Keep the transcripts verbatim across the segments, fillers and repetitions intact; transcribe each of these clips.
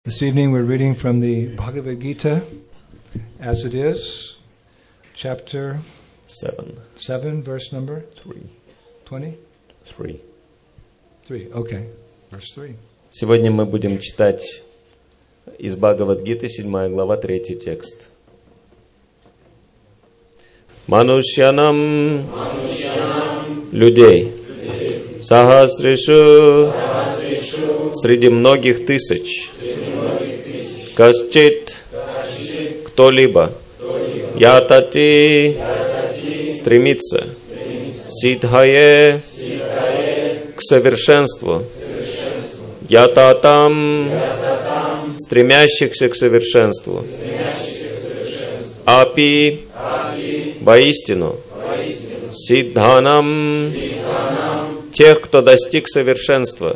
This evening we're reading from the Bhagavad Gita as it is, chapter seven, seven, verse number three, twenty? three. Three, okay, verse three. Сегодня мы будем читать из Бхагавад-гиты, седьмая глава, третий текст. Манушьянам, людей, сахасришу, среди многих тысяч, кашчит, кто-либо, ятати, стремится, сидхае, к совершенству, ятатам, стремящихся к совершенству, апи, воистину, сиддханам, тех, кто достиг совершенства,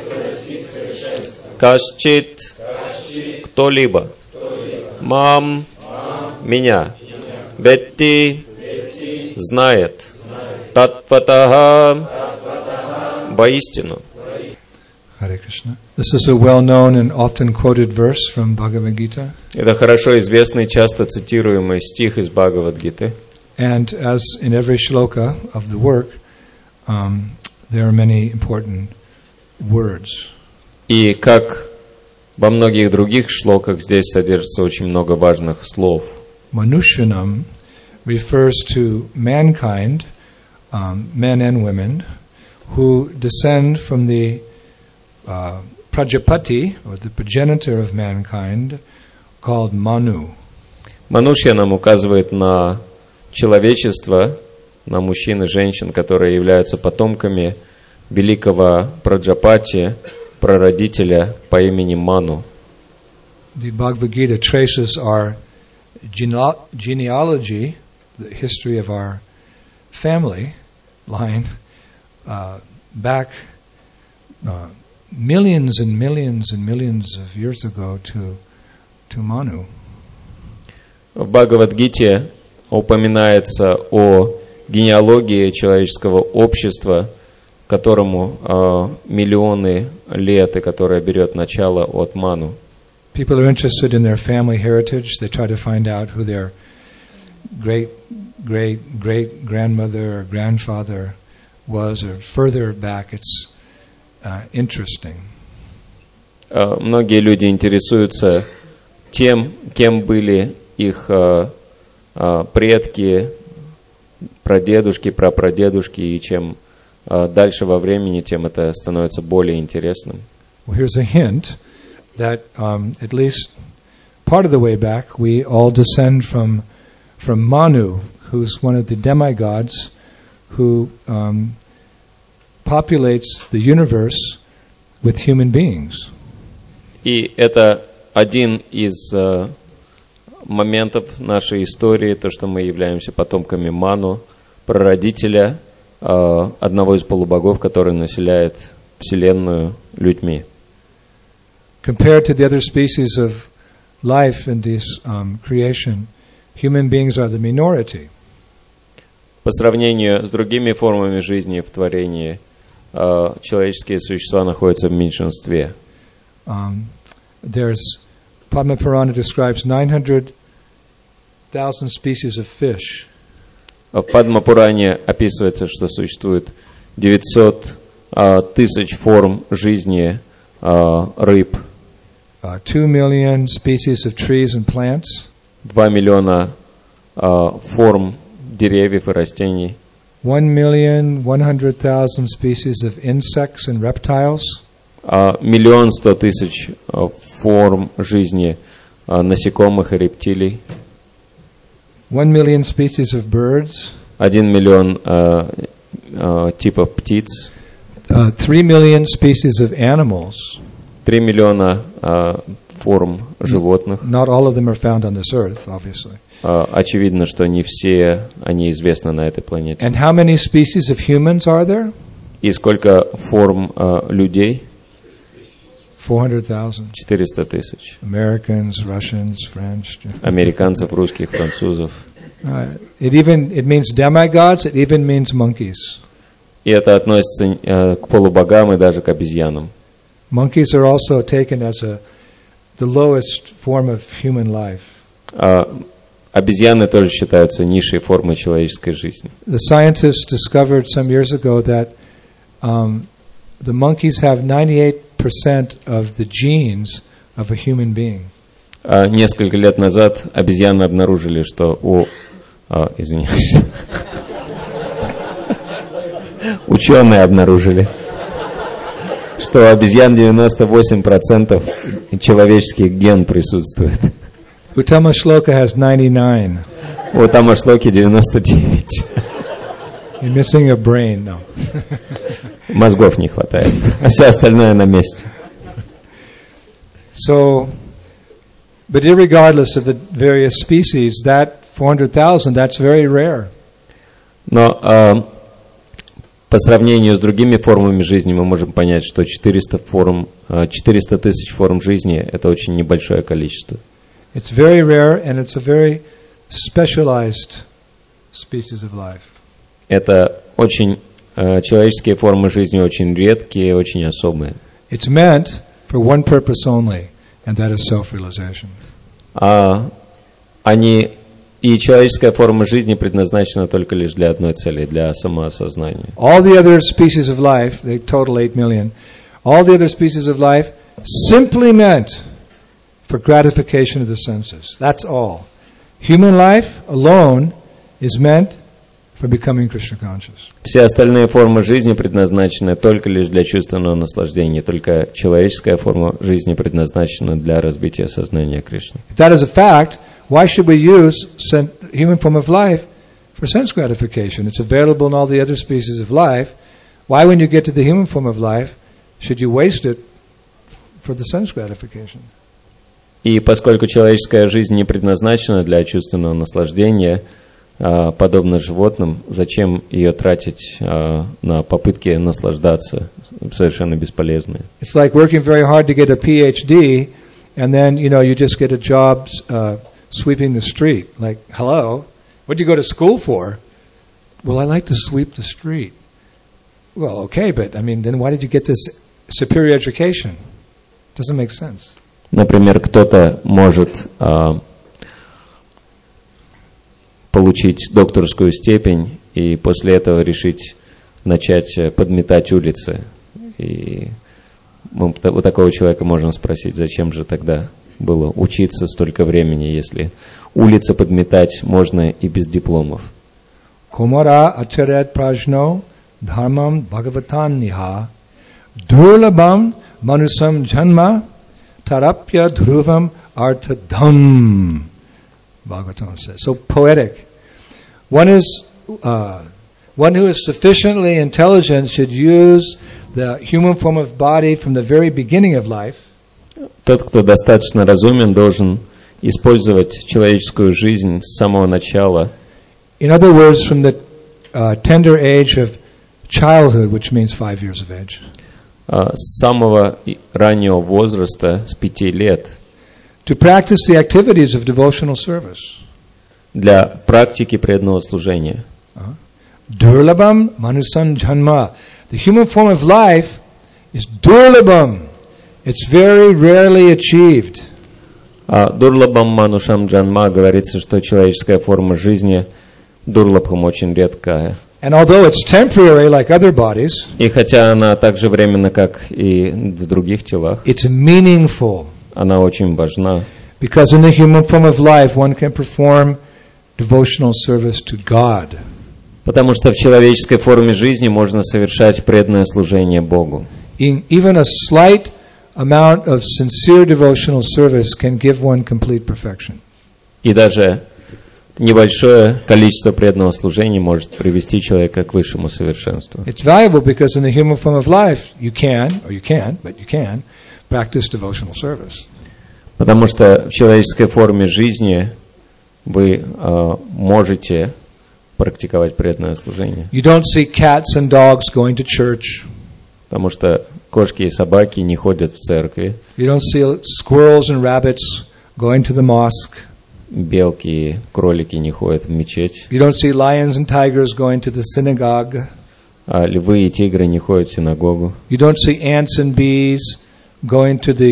кашчит, кто-либо, мам, меня, ветти, знает, татватаха, воистину. Hare Krishna. This is a well-known and often quoted verse from Bhagavad Gita. Это хорошо известный, часто цитируемый стих из Бхагавад-гиты. And as in every shloka of the work, um, there are many important words. И как во многих других шлоках здесь содержится очень много важных слов. Manushyanam refers to mankind, um, men and women, who descend from the uh, Prajapati, or the progenitor of mankind, called Manu. Манушья нам указывает на человечество, на мужчин и женщин, которые являются потомками великого Праджапати, прародителя по имени Ману. The Bhagavad Gita traces our gene- genealogy, the history of our family line, uh, back uh, millions and millions and millions of years ago to to Manu. В Бхагавад-гите упоминается о генеалогии человеческого общества, которому э, миллионы лет и которое берет начало от Ману. People are interested in their family heritage. They try to find out who their great great great grandmother or grandfather was, or further back. It's uh, interesting. Э, многие люди интересуются тем, кем были их э, э, предки, прадедушки, прапрадедушки, и чем дальше во времени, тем это становится более интересным. Well, here's a hint that um, at least part of the way back, we all descend from from Manu, who's one of the demigods who um, populates the universe with human beings. И это один из uh, моментов нашей истории, то, что мы являемся потомками Ману, прародителя, Uh, одного из полубогов, который населяет Вселенную людьми. Compared to the other species of life in this um, creation, human beings are the minority. По сравнению с другими формами жизни в творении, uh, человеческие существа находятся в меньшинстве. Um, there's Padma Purana describes nine hundred thousand species of fish. В Падма-пуране описывается, что существует девятьсот uh, тысяч форм жизни uh, рыб. Uh, two million species of trees and plants. Два миллиона uh, форм деревьев и растений. One million one hundred thousand species of insects and reptiles. Uh, миллион сто тысяч uh, форм жизни uh, насекомых и рептилий. One million species of birds. Один миллион uh, uh, типов птиц. Uh, three million species of animals. Три миллиона uh, форм животных. Not all of them are found on this earth, obviously. Uh, очевидно, что не все они известны на этой планете. And how many species of humans are there? И сколько форм uh, людей? Four hundred thousand. Четыреста тысяч. Americans, Russians, French. Американцев, русских, французов. Uh, it even it means demigods. It even means monkeys. И это относится uh, к полубогам и даже к обезьянам. Monkeys are also taken as a the lowest form of human life. А обезьяны тоже считаются низшей формой человеческой жизни. The scientists discovered some years ago that um, the monkeys have ninety-eight percent of the genes of a human being. А несколько лет назад обезьяны обнаружили, что у... А, извиняюсь. Ученые обнаружили, что у обезьян девяносто восемь процентов человеческих ген присутствует. У Tamaśloka has ninety-nine. У Tamaśloki девяносто девять. You're missing a brain, no. Мозгов не хватает, а все остальное на месте. So, but irregardless of the various species, that four hundred thousand, that's very rare. Но а, по сравнению с другими формами жизни мы можем понять, что четыреста форм, четыреста тысяч форм жизни – это очень небольшое количество. It's very rare, and it's a very specialized species of life. Это очень э, человеческие формы жизни очень редкие, очень особые. It's meant for one purpose only, and that is self-realization. А они и человеческая форма жизни предназначена только лишь для одной цели, для самоосознания. All the other species of life, they total eight million. All the other species of life simply meant for gratification of the senses. That's all. Human life alone is meant for becoming Krishna conscious. Все остальные формы жизни предназначены только лишь для чувственного наслаждения. Только человеческая форма жизни предназначена для развития сознания Кришны. If that is a fact, why should we use sen- human form of life for sense gratification? It's available in all the other species of life. Why, when you get to the human form of life, should you waste it for the sense gratification? И поскольку человеческая жизнь не предназначена для чувственного наслаждения, подобно животным, зачем ее тратить на попытки наслаждаться, совершенно бесполезные. It's like working very hard to get a P H D, and then, you know, you just get a job uh, sweeping the street. Like, hello, what did you go to school for? Well, I like to sweep the street. Well, okay, but, I mean, then why did you get this superior education? Doesn't make sense. Например, кто-то может а, получить докторскую степень и после этого решить начать подметать улицы. И мы, у такого человека можно спросить, зачем же тогда было учиться столько времени, если улицы подметать можно и без дипломов. Kumara acharad prajno dharmam bhagavatan niha durlabam manusam janma tarapya dhruvam artadham. Bhagavatam says. So poetic. One is uh, one who is sufficiently intelligent should use the human form of body from the very beginning of life. Тот, кто достаточно разумен, должен использовать человеческую жизнь с самого начала. In other words, from the uh, tender age of childhood, which means five years of age. Uh, с самого раннего возраста, с пяти лет. To practice the activities of devotional service. Для практики преданного служения. Durlabam manusam janma. The human form of life is durlabam. It's very rarely achieved. Дурлабам манушам джанма говорится, что человеческая форма жизни дурлабхам очень редкая. And although it's temporary like other bodies, и хотя она так же временна, как и в других телах, it's meaningful. Она очень важна. Because in the human form of life, one can perform devotional service to God. Потому что в человеческой форме жизни можно совершать преданное служение Богу. In, even a slight amount of sincere devotional service can give one complete perfection. И даже небольшое количество преданного служения может привести человека к высшему совершенству. It's valuable because in the human form of life, you can, or you can't, but you can, practice devotional service. Потому что в человеческой форме жизни вы э, можете практиковать преданное служение. You don't see cats and dogs going to church. Потому что кошки и собаки не ходят в церкви. You don't see squirrels and rabbits going to the mosque. Белки и кролики не ходят в мечеть. You don't see lions and tigers going to the synagogue. А львы и тигры не ходят в синагогу. You don't see ants and bees going to the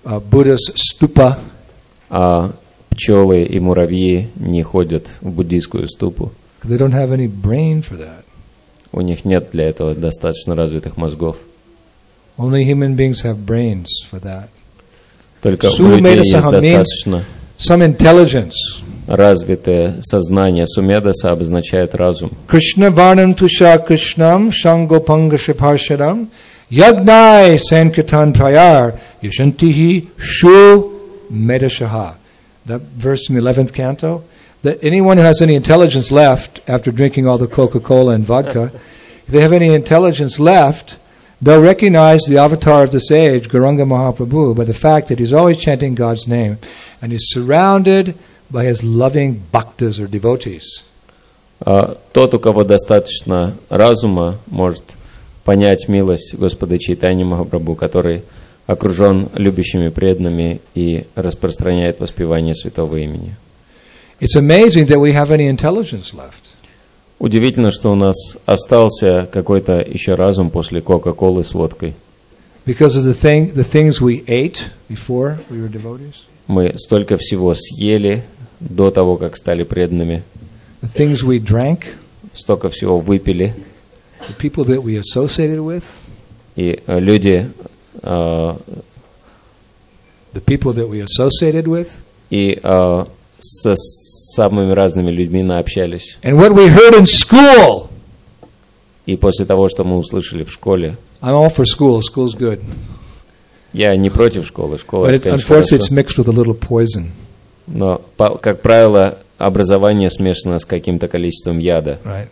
uh, Buddha's stupa. А пчелы и муравьи не ходят в буддийскую ступу. They don't have any brain for that. У них нет для этого достаточно развитых мозгов. Only human beings have brains for that. Только у людей есть достаточно some intelligence. Развитое сознание. Сумедаса обозначает разум. Krishna varnam tusha krishnam shangopanga shipharshadam yagnai sankirtan prayar yashantihi shu medashaha. That verse in the eleventh canto. That anyone who has any intelligence left after drinking all the Coca-Cola and vodka, if they have any intelligence left, they'll recognize the avatar of this age, Gauranga Mahaprabhu, by the fact that he's always chanting God's name and he's surrounded by his loving bhaktas or devotees. Uh, тот, у кого достаточно разума, может понять милость Господа Чайтаньи Махапрабху, который окружен любящими преданными и распространяет воспевание святого имени. It's amazing that we have any intelligence left. Удивительно, что у нас остался какой-то еще разум после Кока-Колы с водкой. Because of the thing, the things we ate before we were devotees. Мы столько всего съели до того, как стали преданными. The things we drank. Столько всего выпили. The people that we associated with. И люди. Uh, the people that we associated with. И uh, со самыми разными людьми наобщались. And what we heard in school. И после того, что мы услышали в школе. I'm all for school. School's good. Я не против школы. Школа, But it's, unfortunately, it's mixed with a little poison. Но, по, как правило, образование смешано с каким-то количеством яда. Right.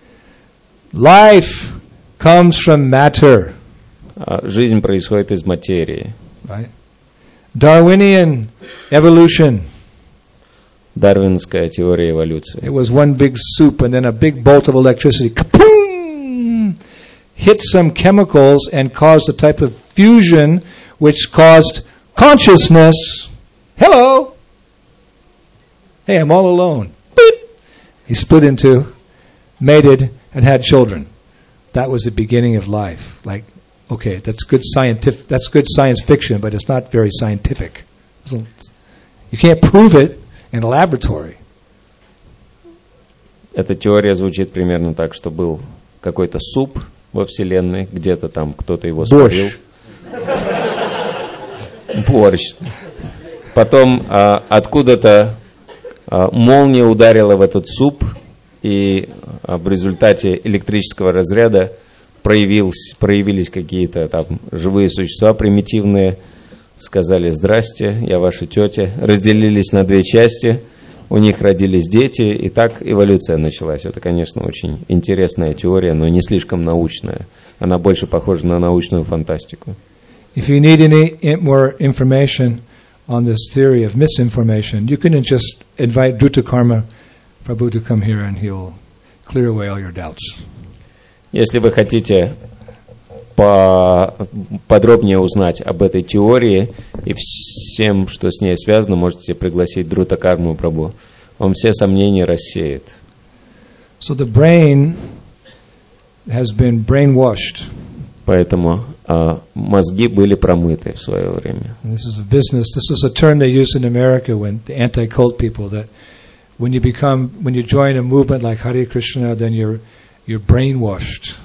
Life comes from matter. Жизнь происходит из материи. Right. Darwinian evolution. Дарвинская теория эволюции. It was one big soup and then a big bolt of electricity kapoom, hit some chemicals and caused a type of fusion which caused consciousness. Hello. Hey, I'm all alone. Beep. He split into, mated, and had children. That was the beginning of life. Like, okay, that's good scientific. That's good science fiction, but it's not very scientific. You can't prove it in a laboratory. Эта теория звучит примерно так, что был какой-то суп во Вселенной, где-то там кто-то его сварил. Борщ. Потом а, откуда-то а, молния ударила в этот суп, и а, в результате электрического разряда проявились, проявились какие-то там живые существа примитивные, сказали: «Здрасте, я ваша тетя», разделились на две части, у них родились дети, и так эволюция началась. Это, конечно, очень интересная теория, но не слишком научная. Она больше похожа на научную фантастику. If you need any more information on this theory of misinformation, you can just invite Dhruta Prabhu to come here and he'll clear away all your doubts. Если вы хотите по подробнее узнать об этой теории и всем, что с ней связано, можете пригласить Dhruta Karma Prabhu. Он все сомнения рассеет. So the brain has been brainwashed. Поэтому а, мозги были промыты в свое время. This is a business. This is a term they use in America when the anti-cult people, that when you become, when you join a movement like Hare Krishna, then you're you're brainwashed.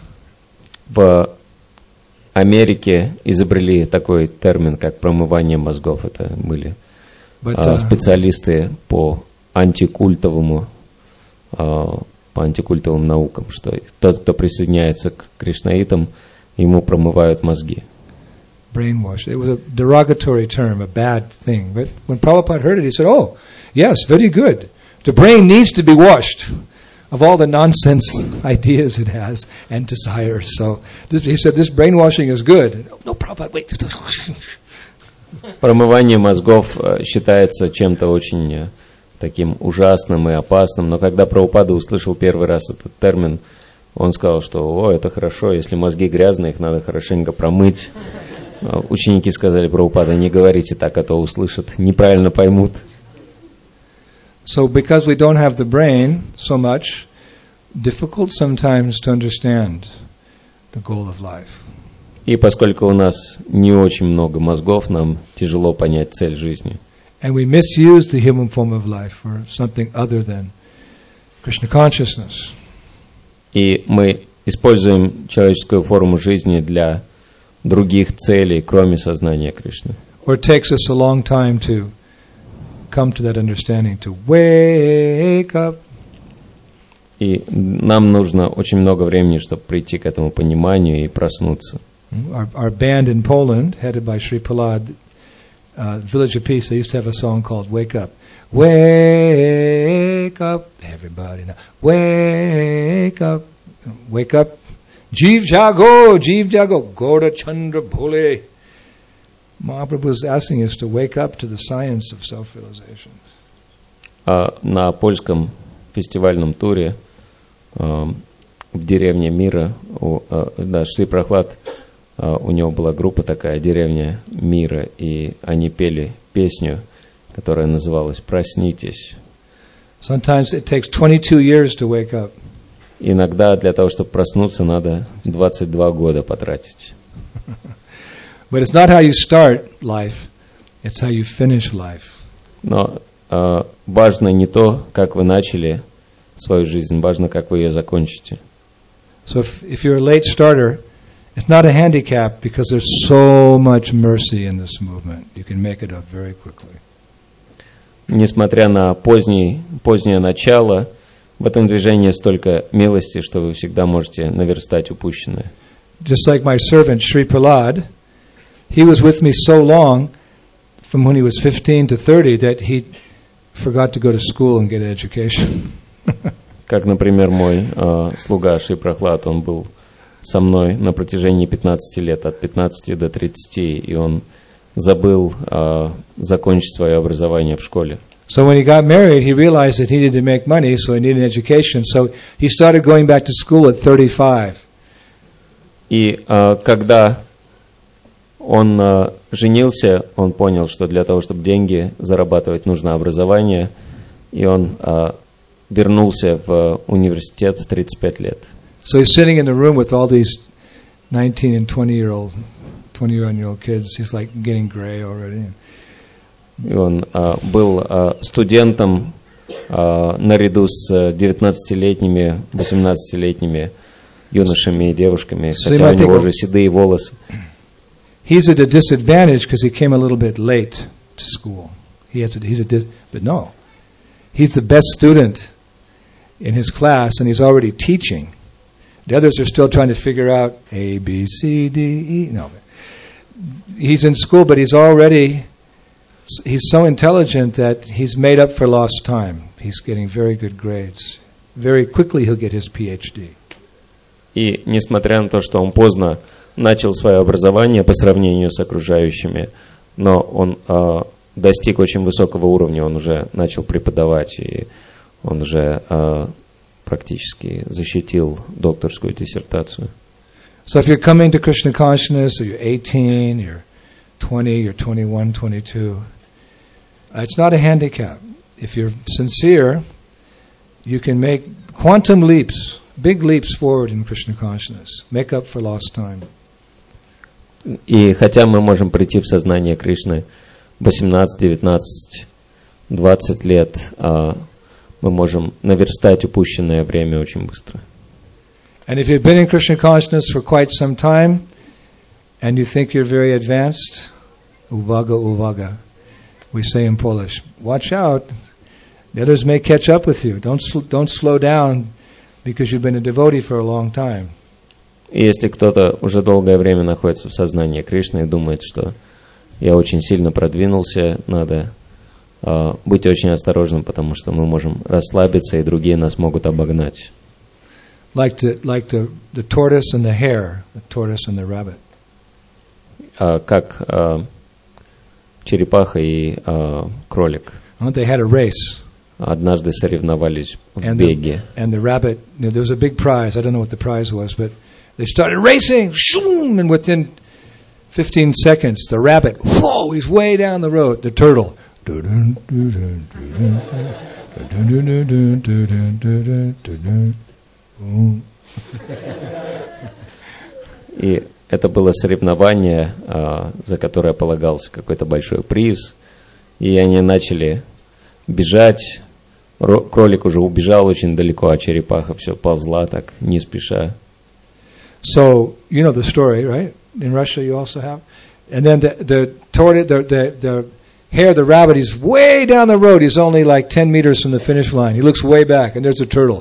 В Америке изобрели такой термин, как промывание мозгов. Это были But, а, uh, специалисты по антикультовому, а, по антикультовым наукам, что тот, кто присоединяется к кришнаитам, ему промывают мозги. Brainwashed. It was a derogatory term, a bad thing. But when Prabhupada heard it, he said, "Oh, yes, very good. The brain needs to be washed of all the nonsense ideas it has and desires." So this, he said, "This brainwashing is good." No, Prabhupada, wait. Промывание мозгов считается чем-то очень таким ужасным и опасным, но когда Прабхупада услышал первый раз этот термин, он сказал, что «О, это хорошо, если мозги грязные, их надо хорошенько промыть». Ученики сказали: «Прабхупада, не говорите так, а то услышат, неправильно поймут». So because we don't have the brain so much, difficult sometimes to understand the goal of life. И поскольку у нас не очень много мозгов, нам тяжело понять цель жизни. And we misuse the human form of life for something other than Krishna consciousness. И мы используем человеческую форму жизни для других целей, кроме сознания Кришны. Or it takes us a long time to come to that understanding, to wake up. И нам нужно очень много времени, чтобы прийти к этому пониманию и проснуться. Our, our band in Poland, headed by Sri Prahlad, uh, Village of Peace, they used to have a song called Wake Up. Wake up, everybody now. Wake up, wake up. Jeev Jago, Jeev Jago, Gaura Chandra Bhole. Mahaprabhu was asking us to wake up to the science of self-realization. А на польском фестивальном туре в деревне Мира, у, да, Шри Прахлад, у него была группа такая, деревня Мира, и они пели песню, которая называлась «Проснитесь». Sometimes it takes twenty-two years to wake up. Иногда для того, чтобы проснуться, надо двадцать два года потратить. But it's not how you start life, it's how you finish life. Но э, важно не то, как вы начали свою жизнь, важно, как вы ее закончите. So if, if you're a late starter, it's not a handicap because there's so much mercy in this movement. You can make it up very quickly. Несмотря на поздний, позднее начало, в этом движении столько милости, что вы всегда можете наверстать упущенное. Just like my servant Sri Prahlad, he was with me so long, from when he was fifteen to thirty, that he forgot to go to school and get an education. Как, например, мой э, слуга Шри Прахлад, он был со мной на протяжении пятнадцати лет, от пятнадцати до тридцати, и он забыл э, закончить свое образование в школе. So when he got married, he realized that he needed to make money, so he needed an education. So he started going back to school at thirty-five. И э, когда он э, женился, он понял, что для того, чтобы деньги зарабатывать, нужно образование, и он э, вернулся в университет в тридцать пять лет. So he's sitting in the room with all these nineteen and twenty year old, twenty-one year old kids. He's like getting gray already. И он э, был э, студентом э, наряду с девятнадцатилетними, восемнадцатилетними юношами и девушками, So хотя у него think, уже седые волосы. He's at a disadvantage because he came a little bit late to school. He has to, he's a dis, but no, he's the best student in his class, and he's already teaching. The others are still trying to figure out A, B, C, D, E. No, he's in school, but he's already, he's so intelligent that he's made up for lost time. He's getting very good grades. Very quickly he'll get his P H D. И несмотря на то, что он поздно начал свое образование по сравнению с окружающими, но он э, достиг очень высокого уровня, он уже начал преподавать, и он уже э, практически защитил докторскую диссертацию. So if you're coming to Krishna consciousness, or you're eighteen, you're twenty, you're twenty-one, twenty-two, uh, it's not a handicap. If you're sincere, you can make quantum leaps, big leaps forward in Krishna consciousness, make up for lost time. И хотя мы можем прийти в сознание Кришны восемнадцать, девятнадцать, двадцать лет, э, мы можем наверстать упущенное время очень быстро. And if you've been in Krishna consciousness for quite some time, and you think you're very advanced, uvaga, uvaga, we say in Polish, watch out, the others may catch up with you. Don't sl- don't slow down because you've been a devotee for a long time. И если кто-то уже долгое время находится в сознании Кришны и думает, что я очень сильно продвинулся, надо э, быть очень осторожным, потому что мы можем расслабиться, и другие нас могут обогнать. Like the like the, the tortoise and the hare, the tortoise and the rabbit. Uh, как uh, черепаха и uh, кролик. They had a race. Однажды соревновались в and беге. The, and the rabbit, you know, there was a big prize. I don't know what the prize was, but they started racing, shoom, and within fifteen seconds, the rabbit, whoa, he's way down the road. The turtle. И это было соревнование, а, за которое полагался какой-то большой приз, и они начали бежать. Кролик уже убежал очень далеко, а черепаха все ползла так, не спеша. So, you know the story, right? In Russia you also have. And then the the tortoise, the, the the hare, the rabbit, he's way down the road. He's only like ten meters from the finish line. He looks way back, and there's a turtle.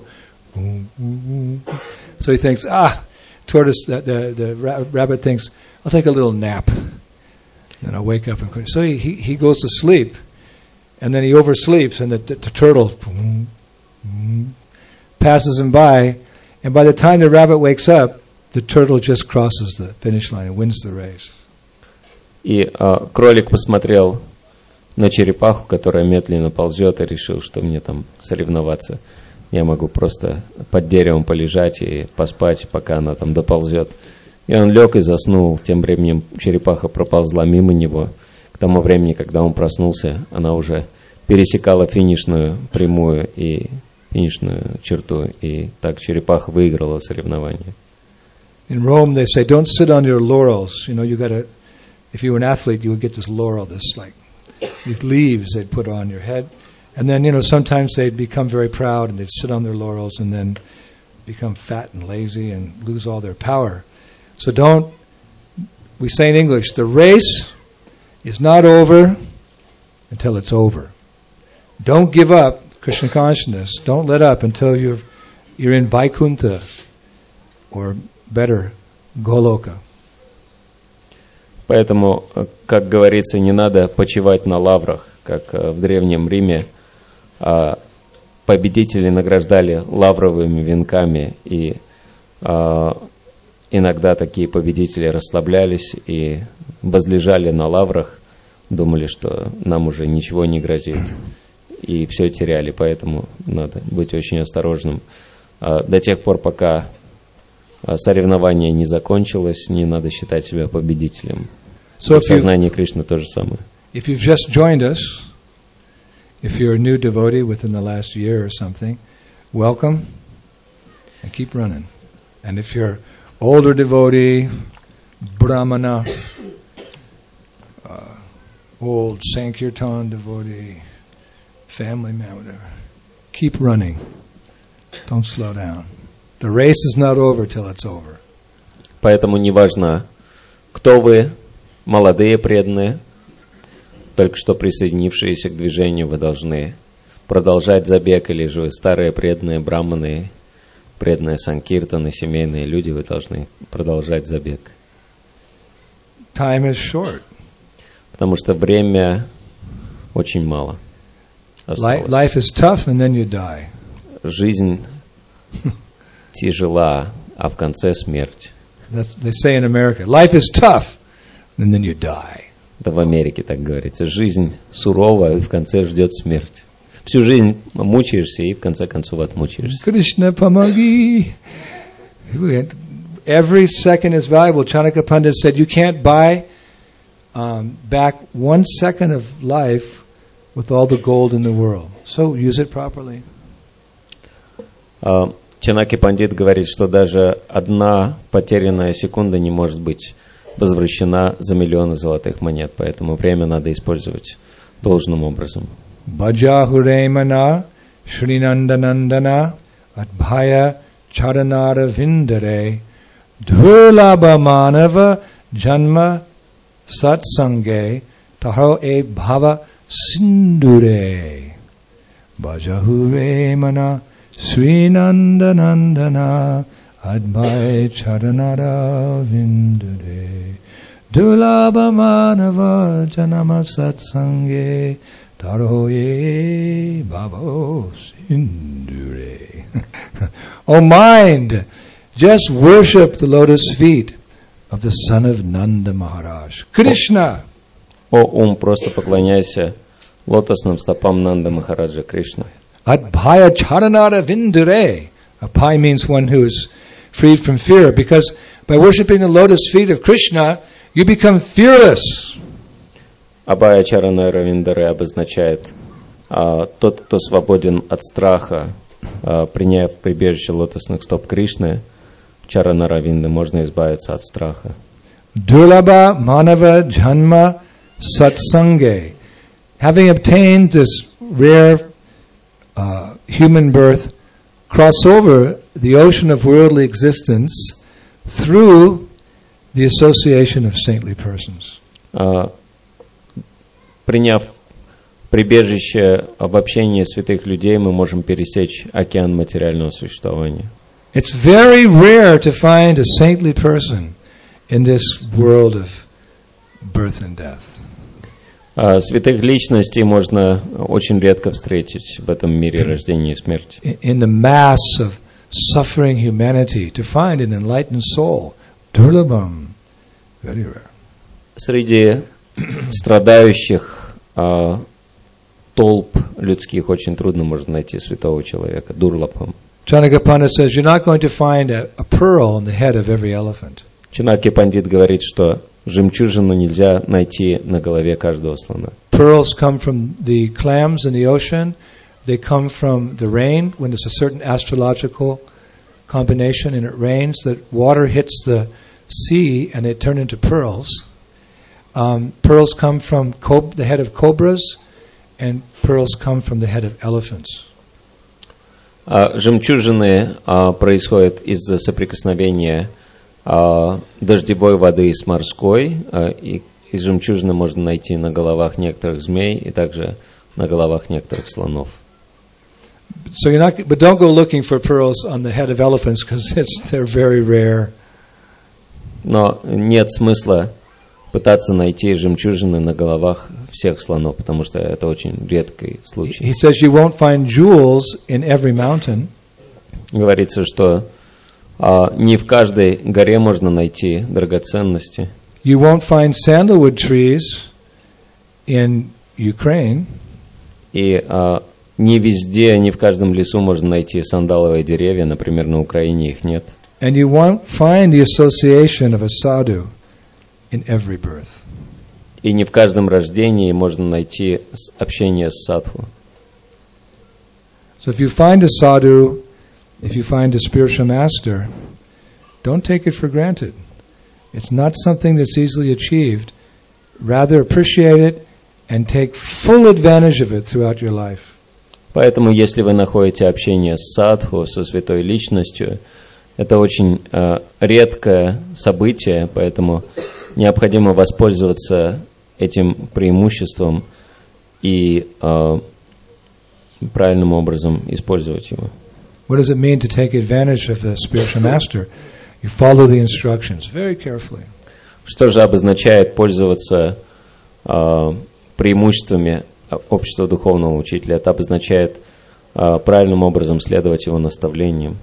So he thinks, ah, tortoise, the the, the rabbit thinks, I'll take a little nap, and I'll wake up and so he he, he goes to sleep, and then he oversleeps, and the, the, the turtle passes him by, and by the time the rabbit wakes up, the turtle just crosses the finish line and wins the race. И uh, кролик посмотрел на черепаху, которая медленно ползет, и решил, что мне там соревноваться. Я могу просто под деревом полежать и поспать, пока она там доползет. И он лег и заснул. Тем временем черепаха проползла мимо него. К тому времени, когда он проснулся, она уже пересекала финишную прямую и финишную черту. И так черепаха выиграла соревнование. In Rome, they say, don't sit on your laurels. You know, you got to, if you were an athlete, you would get this laurel, this like, these leaves they'd put on your head. And then, you know, sometimes they'd become very proud and they'd sit on their laurels and then become fat and lazy and lose all their power. So don't, we say in English, the race is not over until it's over. Don't give up Krishna consciousness. Don't let up until you're, you're in Vaikuntha or better, Goloka. Поэтому, как говорится, не надо почивать на лаврах, как в Древнем Риме победители награждали лавровыми венками, и иногда такие победители расслаблялись и возлежали на лаврах, думали, что нам уже ничего не грозит, и все теряли, поэтому надо быть очень осторожным. До тех пор, пока соревнование не закончилось, не надо считать себя победителем. So в сознании Кришны то же самое. If you've just joined us, if you're a new devotee within the last year or something, welcome and keep running. And if you're older devotee, brahmana, uh, old Sankirtan devotee, family man, whatever, keep running. Don't slow down. The race is not over till it's over. Поэтому неважно, кто вы, молодые преданные, только что присоединившиеся к движению, вы должны продолжать забег, или же вы старые преданные браманы, преданные санкиртаны, семейные люди, вы должны продолжать забег. Time is short. Потому что время очень мало осталось. Life is tough and then you die. Жизнь тяжела, а в конце смерть. That's, they say in America, life is tough, and then you die. Да в Америке так говорится. Жизнь сурова, и в конце ждет смерть. Всю жизнь мучаешься, и в конце концов отмучаешься. Krishna Pamagi. Every second is valuable. Chanaka Pandit said, you can't buy um, back one second of life with all the gold in the world. So use it properly. Uh, Чанаки Пандит говорит, что даже одна потерянная секунда не может быть возвращена за миллионы золотых монет, поэтому время надо использовать должным образом. Bhajahuремана Шринанданандана Адбхая Charanara Vindare Dhurlabha Manava Janma Satsange Taho E Bhava Sindure Bhajahuремana Srinandanandana Adbhaya Charanara Vindare Dulabha Manava Janama Satsange Taroye Bhavo Sindure. O mind, just worship the lotus feet of the son of Nanda Maharaj, Krishna. О ум, просто поклоняйся лотосным стопам Нанда Махараджа Кришна. Adbhaya Charanara Vindare. Abhaya means one who is freed from fear, because by worshiping the lotus feet of Krishna, you become fearless. Абхая Чаранара Виндаре обозначает а, тот, кто свободен от страха, а, приняв прибежище лотосных стоп Кришны, Чаранара Винды, можно избавиться от страха. Durlabha manava janma satsange. Having obtained this rare uh, human birth, cross over the ocean of worldly existence through the association of saintly persons. Uh, приняв прибежище в общении святых людей, мы можем пересечь океан материального существования. It's very rare to find a saintly person in this world of birth and death. Uh, святых личностей можно очень редко встретить в этом мире рождения и смерти. In the mass of suffering humanity, to find an enlightened soul, durlabham, very rare. Среди страдающих uh, толп людских очень трудно можно найти святого человека, дурлабхам. Chanakapana says you're not going to find a, a pearl on the head of every elephant. Чанакья Пандит говорит, что жемчужину нельзя найти на голове каждого слона. Pearls come from the clams in the ocean. They come from the rain when there's a certain astrological combination and it rains. That water hits the sea and they turn into pearls. Um, pearls come from co- the head of cobras, and pearls come from the head of elephants. А жемчужины а, происходят из-за соприкосновения а, дождевой воды с морской, а, и, и жемчужины можно найти на головах некоторых змей и также на головах некоторых слонов. So you're not, but don't go looking for pearls on the head of elephants because they're very rare. Но нет смысла пытаться найти жемчужины на головах всех слонов, потому что это очень редкий случай. He says you won't find jewels in every mountain. Говорится, что а, не в каждой горе можно найти драгоценности. You won't find sandalwood trees in Ukraine. И а, не везде, не в каждом лесу можно найти сандаловые деревья, например, на Украине их нет. And you won't find the association of a sadhu in every birth. И не в каждом рождении можно найти общение с садху. So if you find a sadhu, if you find a spiritual master, don't take it for granted. It's not something that's easily achieved. Rather appreciate it and take full advantage of it throughout your life. Поэтому, если вы находите общение с садху, со святой личностью, это очень э, редкое событие, поэтому необходимо воспользоваться этим преимуществом и э, правильным образом использовать его. What does it mean to take advantage of the spiritual master? You follow the instructions very carefully. Что же обозначает пользоваться э, преимуществами общества духовного учителя? Это обозначает э, правильным образом следовать его наставлениям.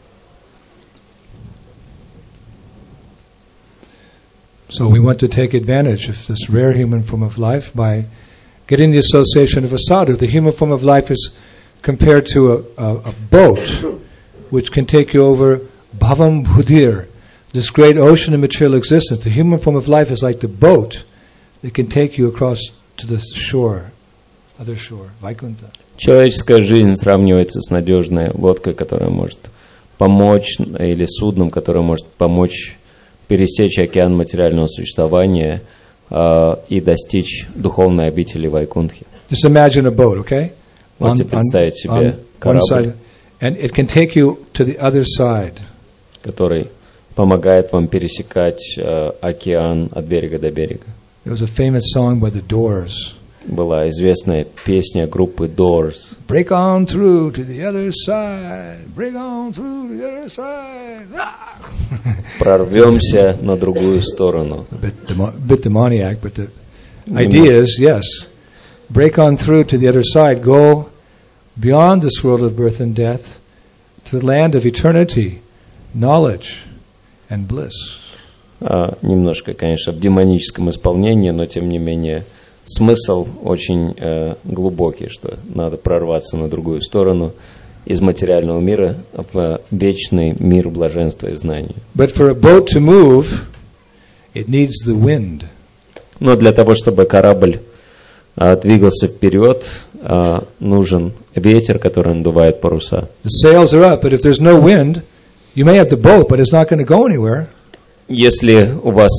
So we want to take advantage of this rare human form of life by getting the association of a sadhu. The human form of life is compared to a, a, a boat which can take you over bhavam bhudir, this great ocean of material existence. The human form of life is like the boat that can take you across to the shore, other shore, Vaikuntha. Человеческая жизнь сравнивается с надежной лодкой, которая может помочь, или судном, которое может помочь пересечь океан материального существования э, и достичь духовной обители Вайкунтхи. Just imagine a boat, okay? Можете представить себе корабль, and it can take you to the other side. Который помогает вам пересекать э, океан от берега до берега. There was a famous song by the Doors. Была известная песня группы Doors. Break on through to the other side. Break on through to the other side. Прорвемся на другую сторону. A bit, demo- bit demoniac, but the idea is, yes, break on through to the other side. Go beyond this world of birth and death to the land of eternity, knowledge, and bliss. А, немножко, конечно, в демоническом исполнении, но тем не менее смысл очень э, глубокий, что надо прорваться на другую сторону из материального мира в вечный мир блаженства и знаний. But for a boat to move, it needs the wind. Но для того, чтобы корабль э, двигался вперед, э, нужен ветер, который надувает паруса. The sails are up, but if there's no wind, you may have the boat, but it's not going to go anywhere. Если у вас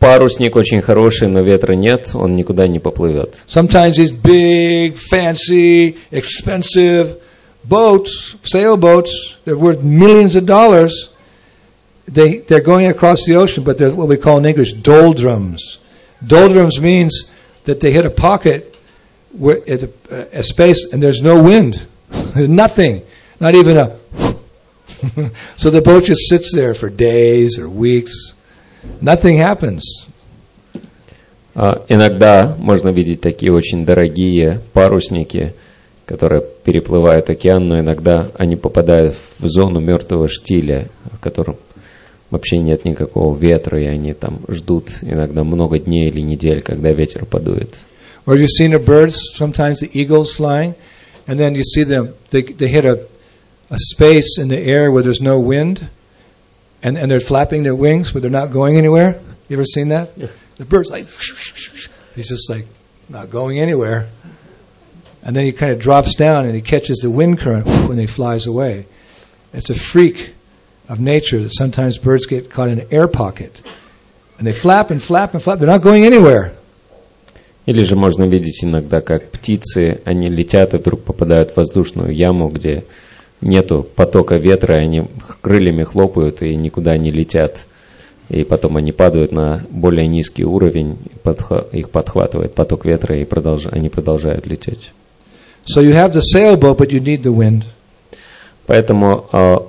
парусник очень хороший, но ветра нет, он никуда не поплывет. Sometimes these big, fancy, expensive boats, sailboats, they're worth millions of dollars. They, they're going across the ocean, but they're what we call in English doldrums. Doldrums means that they hit a pocket, where, at a, a space, and there's no wind. There's nothing. Not even a... So the boat just sits there for days or weeks. Nothing happens. Uh, иногда можно видеть такие очень дорогие парусники, которые переплывают океан, но иногда они попадают в зону мертвого штиля, в котором вообще нет никакого ветра, и они там ждут иногда много дней или недель, когда ветер подует. Or you've seen the birds, sometimes the eagles flying, and then you see them, they, they hit a, a space in the air where there's no wind, and, and they're flapping their wings, but they're not going anywhere. You ever seen that? Yeah. The bird's like, he's just like not going anywhere. And then he kind of drops down and he catches the wind current when he flies away. It's a freak of nature that sometimes birds get caught in an air pocket. And they flap and flap and flap. They're not going anywhere. Или же можно видеть иногда, как птицы, они летят и вдруг попадают в воздушную яму, где нету потока ветра, они крыльями хлопают и никуда не летят. И потом они падают на более низкий уровень, их подхватывает поток ветра, и продолж... они продолжают лететь. So you have the sailboat, but you need the wind. Поэтому,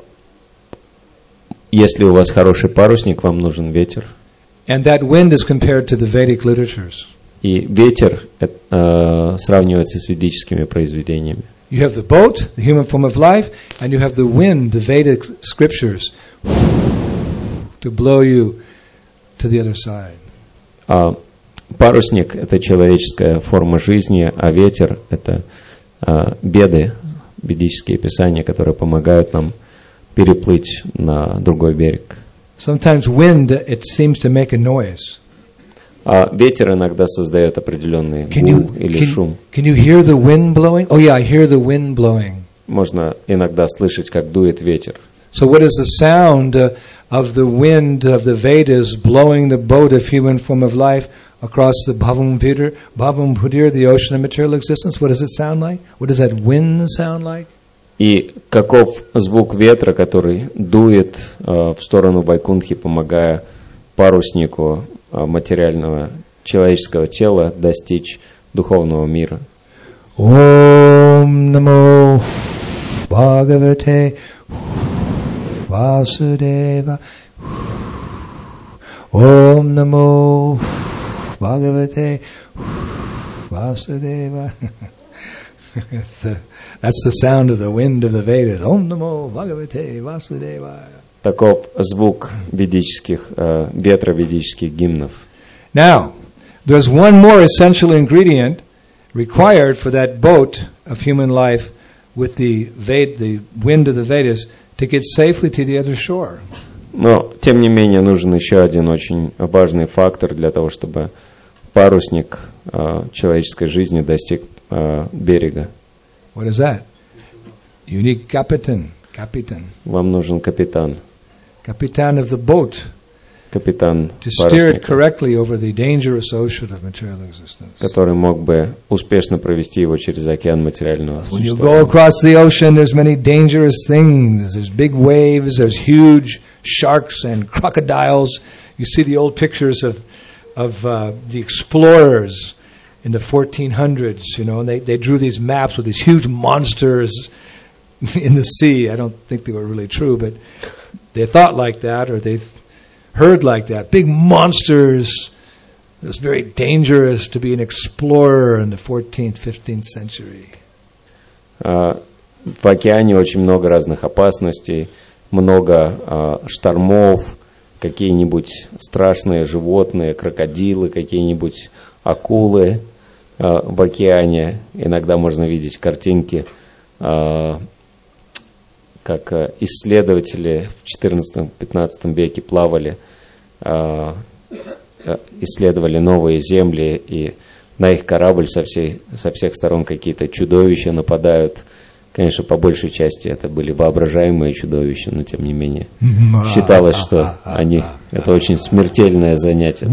если у вас хороший парусник, вам нужен ветер. And that wind is compared to the Vedic literatures. И ветер uh, сравнивается с ведическими произведениями. You have the boat, the human form of life, and you have the wind, the Vedic scriptures, to blow you to the other side. Uh, парусник – это человеческая форма жизни, а ветер – это uh, беды, ведические писания, которые помогают нам переплыть на другой берег. Sometimes wind, it seems to make a noise. А ветер иногда создает определенный Can гул you, или can, шум. Can you hear the wind blowing? Oh yeah, I hear the wind blowing. Можно иногда слышать, как дует ветер. So what is the sound uh, of the wind of the Vedas blowing the boat of human form of life across the Bhavamputir, Bhavamputir, the ocean of material existence? What does it sound like? What does that wind sound like? И каков звук ветра, который дует uh, в сторону Вайкунтхи, помогая паруснику материального человеческого тела достичь духовного мира. Ом намо Бхагавате Васудева. Ом намо Bhagavate Vasudeva. That's the sound of the wind of the Vedas. Om namo Bhagavate Vasudeva. Таков звук ведических, uh, ветра ведических гимнов. Now, there's one more essential ingredient required for that boat of human life with the Ved, the wind of the Vedas, to get safely to the other shore. Но, тем не менее, нужен еще один очень важный фактор для того, чтобы парусник uh, человеческой жизни достиг uh, берега. What is that? You need капитан. Капитан. Вам нужен капитан. Капитан of the boat. Капитан to steer it correctly over the dangerous ocean of material existence. Который мог бы успешно провести его через океан материального существования. When you go across the ocean, there's many dangerous things. There's big waves. There's huge sharks and crocodiles. You see the old pictures of of uh, the explorers in the fourteen hundreds. You know, and they they drew these maps with these huge monsters in the sea. I don't think they were really true, but they thought like that, or they heard like that. Big monsters. It was very dangerous to be an explorer in the fourteenth, fifteenth century. Uh, в океане очень много разных опасностей, много uh, штормов, какие-нибудь страшные животные, крокодилы, какие-нибудь акулы uh, в океане. Иногда можно видеть картинки, uh, как исследователи в четырнадцатом-пятнадцатом веке плавали, исследовали новые земли, и на их корабль со, всей, со всех сторон какие-то чудовища нападают, Конечно, по большей части это были воображаемые чудовища, но тем не менее считалось, что они это очень смертельное занятие.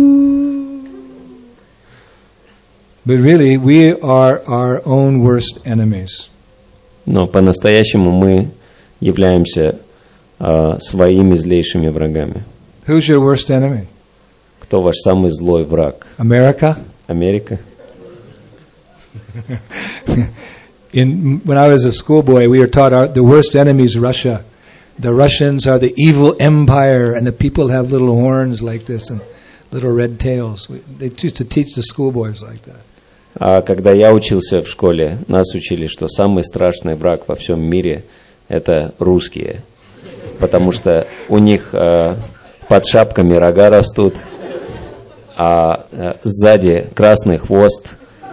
But really, we are our own worst enemies. Но по-настоящему мы являемся uh, своими злейшими врагами. Who's your worst enemy? Кто ваш самый злой враг? America? Америка? In, when I was a schoolboy, we were taught our, the worst enemy is Russia. The Russians are the evil empire, and the people have little horns like this and little red tails. We, they used to teach the schoolboys like that. А когда я учился в школе, нас учили, что самый страшный враг во всем мире – это русские. Потому что у них э, под шапками рога растут, а э, сзади красный хвост,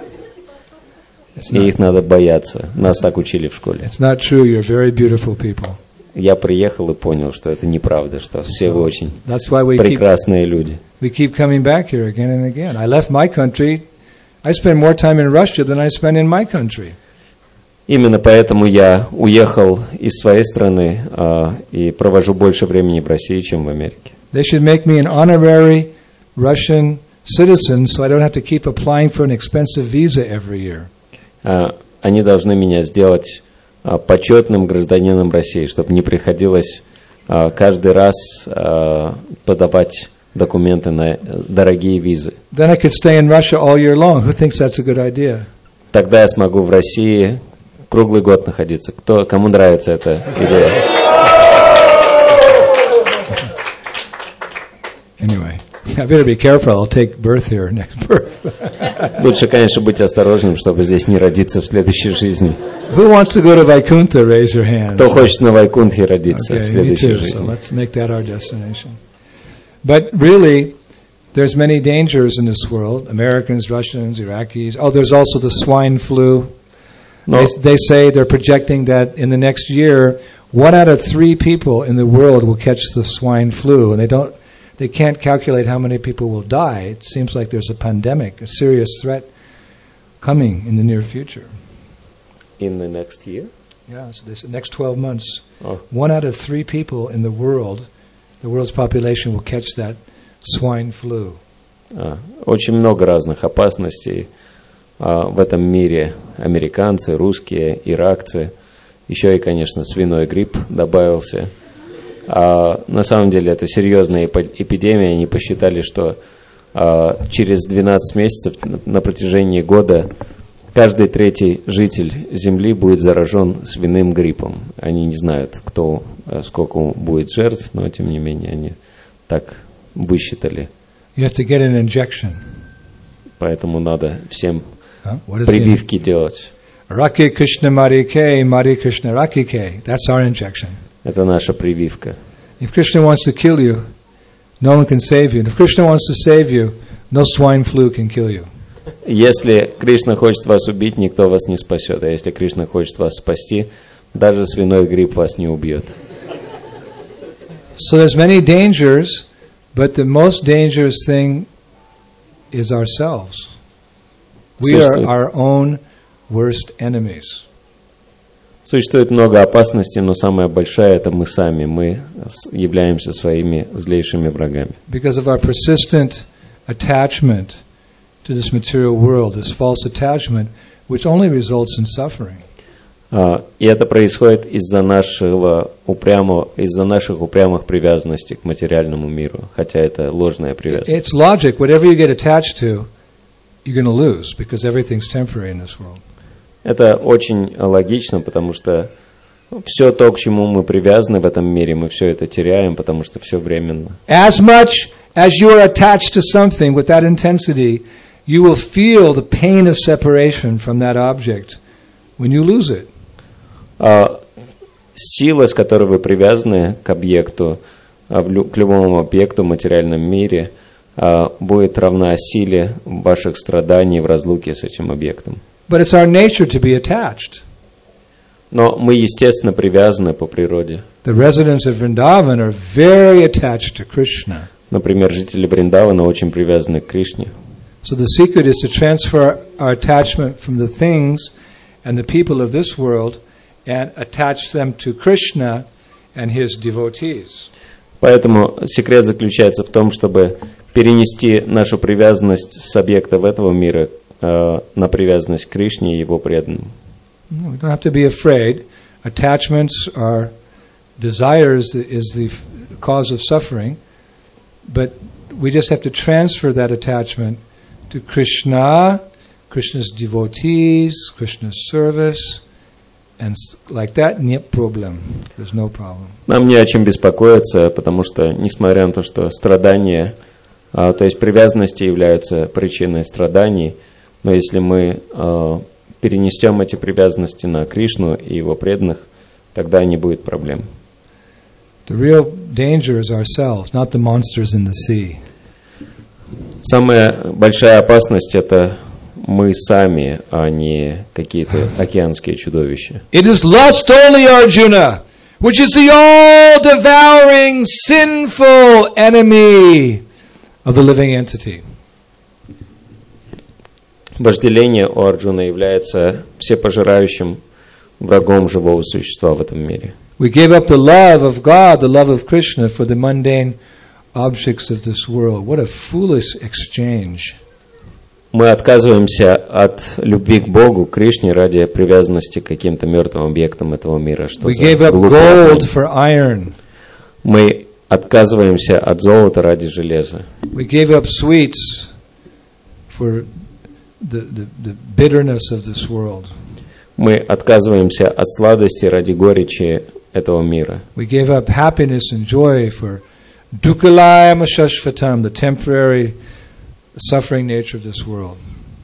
и их надо бояться. Нас так учили в школе. It's not true. You're very beautiful people. Я приехал и понял, что это неправда, что все вы очень That's why we прекрасные люди. We keep coming back here again and again. I left my country. I spend more time in Russia than I spend in my country. Именно поэтому я уехал из своей страны uh, и провожу больше времени в России, чем в Америке. They should make me an honorary Russian citizen, so I don't have to keep applying for an expensive visa every year. Uh, они должны меня сделать uh, почетным гражданином России, чтобы не приходилось uh, каждый раз uh, подавать документы на дорогие визы. Then I could stay in Russia all year long. Who thinks that's a good idea? Тогда я смогу в России круглый год находиться. Кто, кому нравится эта идея? Anyway, I better be careful. I'll take birth here next birth. Лучше, конечно, быть осторожным, чтобы здесь не родиться в следующей жизни. Who wants to go to Vaikuntha? Raise your hand. Кто хочет на Вайкунтхе родиться okay, в следующей me too, жизни? So let's make that our destination. But really, there's many dangers in this world. Americans, Russians, Iraqis. Oh, there's also the swine flu. No. They, they say they're projecting that in the next year, one out of three people in the world will catch the swine flu, and they don't, they can't calculate how many people will die. It seems like there's a pandemic, a serious threat coming in the near future. In the next year? Yeah, so this next twelve months, Oh. one out of three people in the world, the world's population will catch that swine flu. А, очень много разных опасностей а, в этом мире. Американцы, русские, иракцы. Еще и, конечно, свиной грипп добавился. А, на самом деле это серьезная эпидемия. Они посчитали, что а, через двенадцать месяцев на протяжении года каждый третий житель Земли будет заражен свиным гриппом. Они не знают, кто, сколько будет жертв, но тем не менее они так высчитали. You have to get an injection. Поэтому надо всем Huh? What is прививки делать. Rake Krishna Marike, Mari Krishna Rakike. That's our injection. Это наша прививка. If Krishna wants to kill you, no one can save you. And if Krishna wants to save you, no swine flu can kill you. Если Кришна хочет вас убить, никто вас не спасет. А если Кришна хочет вас спасти, даже свиной грипп вас не убьет. So there's many dangers, but the most dangerous thing is ourselves. We are our own worst enemies. Существует много опасностей, но самая большая – это мы сами. Мы являемся своими злейшими врагами. Because of our persistent attachment to this material world, this false attachment, which only results in suffering. И это происходит из-за нашего упрямого, из-за наших упрямых привязанностей к материальному миру, хотя это ложная привязанность. It's logic. Whatever you get attached to, you're going to lose because everything's temporary in this world. Это очень логично, потому что все то, к чему мы привязаны в этом мире, мы все это теряем, потому что все временно. As much as you are attached to something with that intensity, you will feel the pain of separation from that object when you lose it. А сила, с которой вы привязаны к объекту, к любому объекту в материальном мире, будет равна силе ваших страданий в разлуке с этим объектом. But it's our nature to be attached. Но мы, естественно, привязаны по природе. The residents of Vrindavan are very attached to Krishna. Например, жители Вриндавана очень привязаны к Кришне. So the secret is to transfer our attachment from the things and the people of this world and attach them to Krishna and his devotees. Поэтому секрет заключается в том, чтобы перенести нашу привязанность с объектов этого мира э, на привязанность к Кришне и его преданным. We don't have to be afraid. Attachments are desires is the cause of suffering, but we just have to transfer that attachment to Krishna, Krishna's devotees, Krishna's service, and like that, нет проблем. There's no problem. Нам не о чем беспокоиться, потому что, несмотря на то, что страдания, а, то есть привязанности являются причиной страданий, но если мы а, перенесем эти привязанности на Кришну и его преданных, тогда не будет проблем. The real danger is ourselves, not the monsters in the sea. Самая большая опасность — это мы сами, а не какие-то океанские чудовища. It is lust only, Arjuna, which is the all-devouring, sinful enemy of the living entity. Вожделение у Арджуна является всепожирающим врагом живого существа в этом мире. We gave up the love of God, the love of Krishna, for the mundane objects of this world. What a foolish exchange. Мы отказываемся от любви к Богу, к Кришне, ради привязанности к каким-то мертвым объектам этого мира. Что We gave up gold for iron. Мы отказываемся от золота ради железа. We gave up sweets for the, the, the bitterness of this world. Мы отказываемся от сладости ради горечи этого мира. We gave up happiness and joy for dukkhalayam shashvatam, the temporary suffering nature of this world.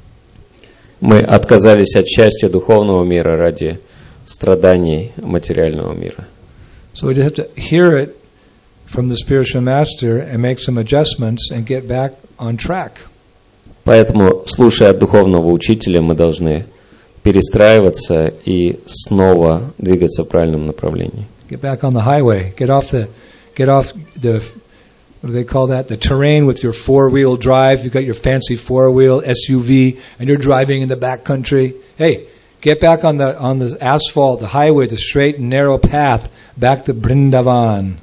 Мы отказались от счастья духовного мира ради страданий материального мира. So we just have to hear it from the spiritual master and make some adjustments and get back on track. Поэтому, слушая от духовного учителя, мы должны перестраиваться и снова двигаться в правильном направлении. Get back on the highway. Get off the, get off the, what do they call that? The terrain with your four-wheel drive. You've got your fancy four-wheel S U V, and you're driving in the back country. Hey, get back on the on the asphalt, the highway, the straight and narrow path back to Vrindavan.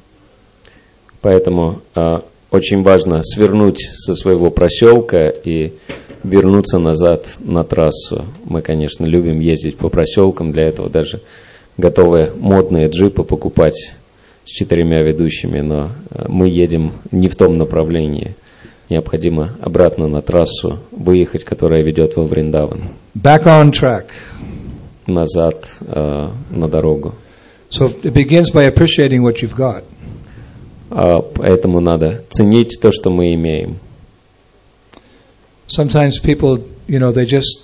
Поэтому э, очень важно свернуть со своего проселка и вернуться назад на трассу. Мы, конечно, любим ездить по проселкам, для этого даже готовы модные джипы покупать с четырьмя ведущими, но мы едем не в том направлении. Необходимо обратно на трассу выехать, которая ведет во Вриндаван. Back on track. Назад э, на дорогу. So it begins by appreciating what you've got. А, поэтому надо ценить то, что мы имеем. Sometimes people, you know, they just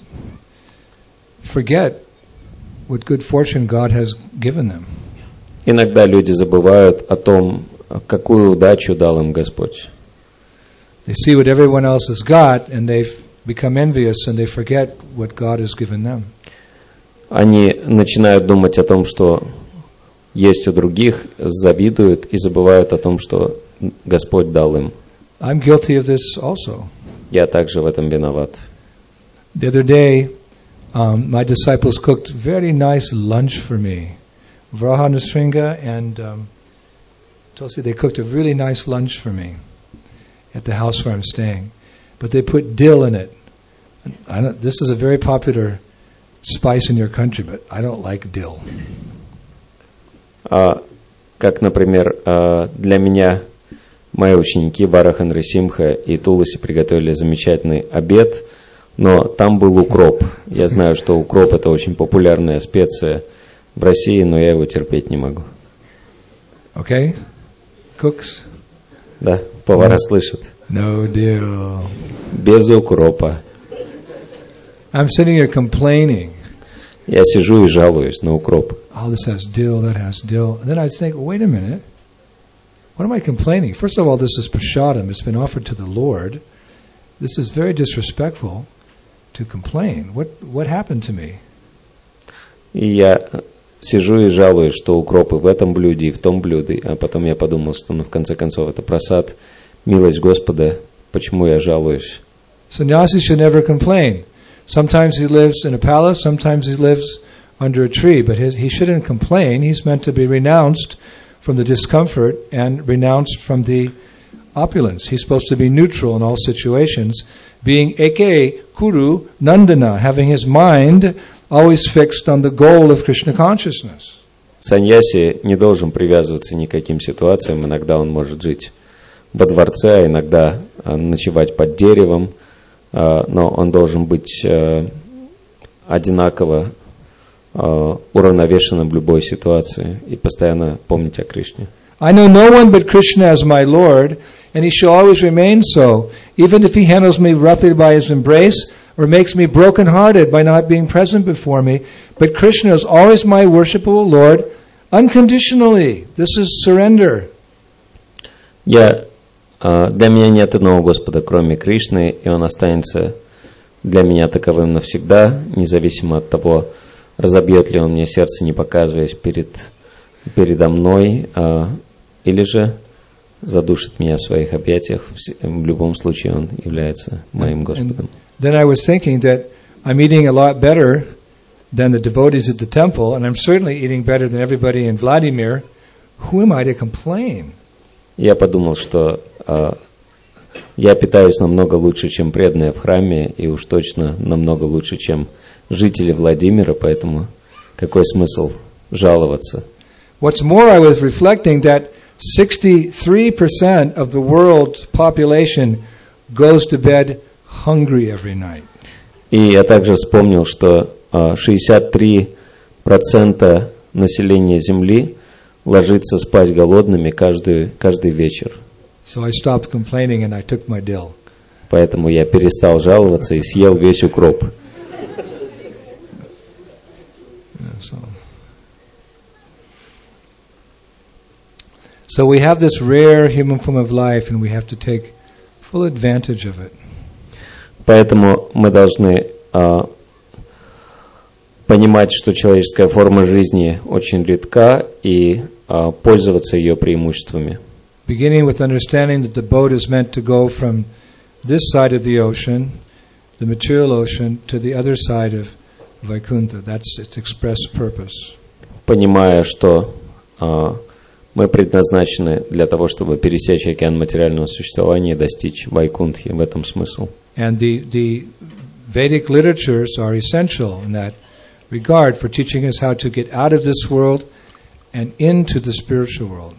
forget what good fortune God has given them. Иногда люди забывают о том, какую удачу дал им Господь. They see what everyone else has got, and they become envious, and they forget what God has given them. Они начинают думать о том, что есть у других, завидуют и забывают о том, что Господь дал им. I'm guilty of this also. Я также в этом виноват. The other day, um, my disciples cooked very nice lunch for me. Vrahanastringa and um, Tulsi, they cooked a really nice lunch for me at the house where I'm staying. But they put dill in it. I don't, this is a very popular spice in your country, but I don't like dill. А, как, например, а, для меня мои ученики Вараха Нрисимха и Туласи приготовили замечательный обед, но там был укроп. Я знаю, что укроп — это очень популярная специя в России, но я его терпеть не могу. Okay? Cooks? Да, повара слышат. No dill. Без укропа. I'm sitting here complaining. Я сижу и жалуюсь на укроп. Oh, this has dill, that has dill. And then I think, wait a minute. What am I complaining? First of all, this is prashadam. It's been offered to the Lord. This is very disrespectful to complain. What what happened to me? И я сижу и жалуюсь, что укропы в этом блюде и в том блюде. А потом я подумал, что ну, в конце концов это прасад, милость Господа. Почему я жалуюсь? Sannyasi should never complain. Sometimes he lives in a palace. Sometimes he lives under a tree, but his, he shouldn't complain. He's meant to be renounced from the discomfort and renounced from the opulence. He's supposed to be neutral in all situations, being eke kuru nandana, having his mind always fixed on the goal of Krishna consciousness. Саньяси не должен привязываться ни к каким ситуациям. Иногда он может жить во дворце, а иногда ночевать под деревом, но он должен быть одинаково уравновешенным в любой ситуации и постоянно помнить о Кришне. I know no one but Krishna as my Lord, and he shall always remain so, even if he handles me roughly by his embrace or makes me broken-hearted by not being present before me. But Krishna is always my worshipable Lord, unconditionally. This is surrender. Я, для меня нет одного Господа, кроме Кришны, и Он останется для меня таковым навсегда, независимо от того, разобьет ли Он мне сердце, не показываясь перед, передо мной, или же задушит меня в своих объятиях. В любом случае Он является моим Господом. Then I was thinking that I'm eating a lot better than the devotees at the temple, and I'm certainly eating better than everybody in Vladimir. Who am I to complain? Я подумал, что э, я питаюсь намного лучше, чем преданные в храме, и уж точно намного лучше, чем жители Владимира, поэтому какой смысл жаловаться? What's more, I was reflecting that sixty-three percent of the world's population goes to bed hungry every night. И я также вспомнил, что э, шестьдесят три процента населения Земли ложится спать голодными каждый, каждый вечер. So I stopped complaining and I took my dill. Поэтому я перестал жаловаться и съел весь укроп. Yeah, so. so we have this rare human form of life and we have to take full advantage of it. Поэтому мы должны э, понимать, что человеческая форма жизни очень редка, и э, пользоваться ее преимуществами. Beginning with understanding that the boat is meant to go from this side of the ocean, the material ocean, to the other side of Vaikuntha. That's its express purpose. Понимая, что э, мы предназначены для того, чтобы пересечь океан материального существования и достичь Вайкунтхи. В этом смысл. And the, the Vedic literatures are essential in that regard for teaching us how to get out of this world and into the spiritual world.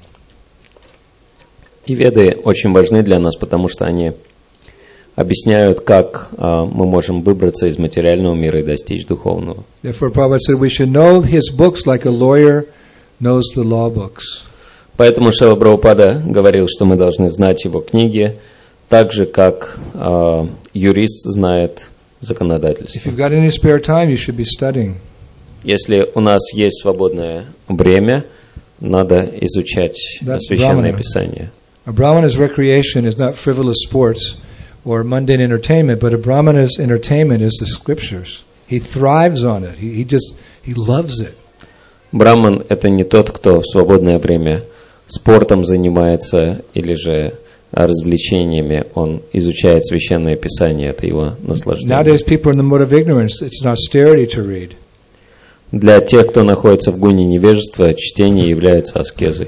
И Веды очень важны для нас, потому что они объясняют, как uh, мы можем выбраться из материального мира и достичь духовного. Therefore, Prabhupada said we should know his books like a lawyer knows the law books. Поэтому Шрила Прабхупада говорил, что мы должны знать его книги, так же, как uh, юрист знает законодательство. If you've got any spare time, you should be studying. Если у нас есть свободное время, надо изучать That's Священное Brahmana. Писание. A Brahmana's recreation is not frivolous sports or mundane entertainment, but a Brahmana's entertainment is the scriptures. He thrives on it. He, he just, he loves it. Браман – это не тот, кто в свободное время спортом занимается или же развлечениями. Он изучает Священное Писание, это его наслаждение. Nowadays people are in the mode of ignorance. It's an austerity to read. Для тех, кто находится в гуне невежества, чтение является аскезой.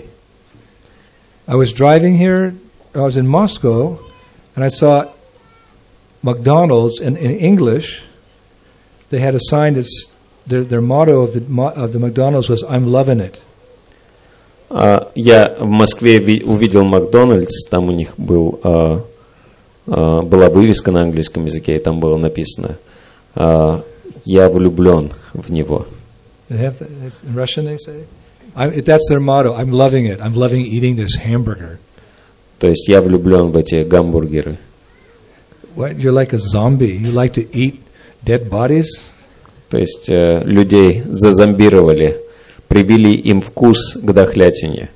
I was driving here, I was in Moscow, and I saw McDonald's, and in English, they had a sign that's, their, their motto of the, of the McDonald's was, I'm loving it. Я в Москве увидел Макдональдс, там у них был, была вывеска на английском языке, и там было написано «Я влюблен в него». They have that, in Russian they say? I, that's their motto. I'm loving it. I'm loving eating this hamburger. То есть я влюблен в эти гамбургеры. What? You're like a zombie. You like to eat dead bodies? То есть э, людей зазомбировали, привили им вкус к дохлятине.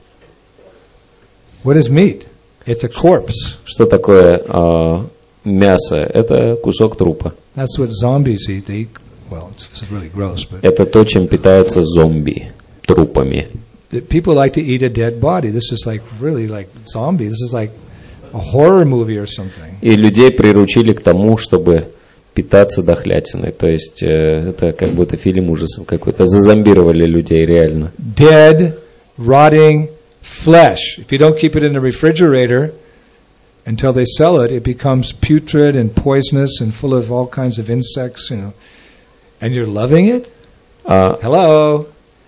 What is meat? It's a corpse. Что такое э, мясо? Это кусок трупа. That's what zombies eat. They eat, well, it's, it's really gross, but это то, чем питаются зомби, трупами. People like to eat a dead body. This is like really like zombie. This is like a horror movie or something. И людей приручили к тому, чтобы питаться дохлятиной. То есть э, это как будто фильм ужасов какой-то. Зазомбировали людей реально. Dead, rotting flesh. If you don't keep it in the refrigerator until they sell it, it becomes putrid and poisonous and full of all kinds of insects, you know. And you're loving it? А, Hello.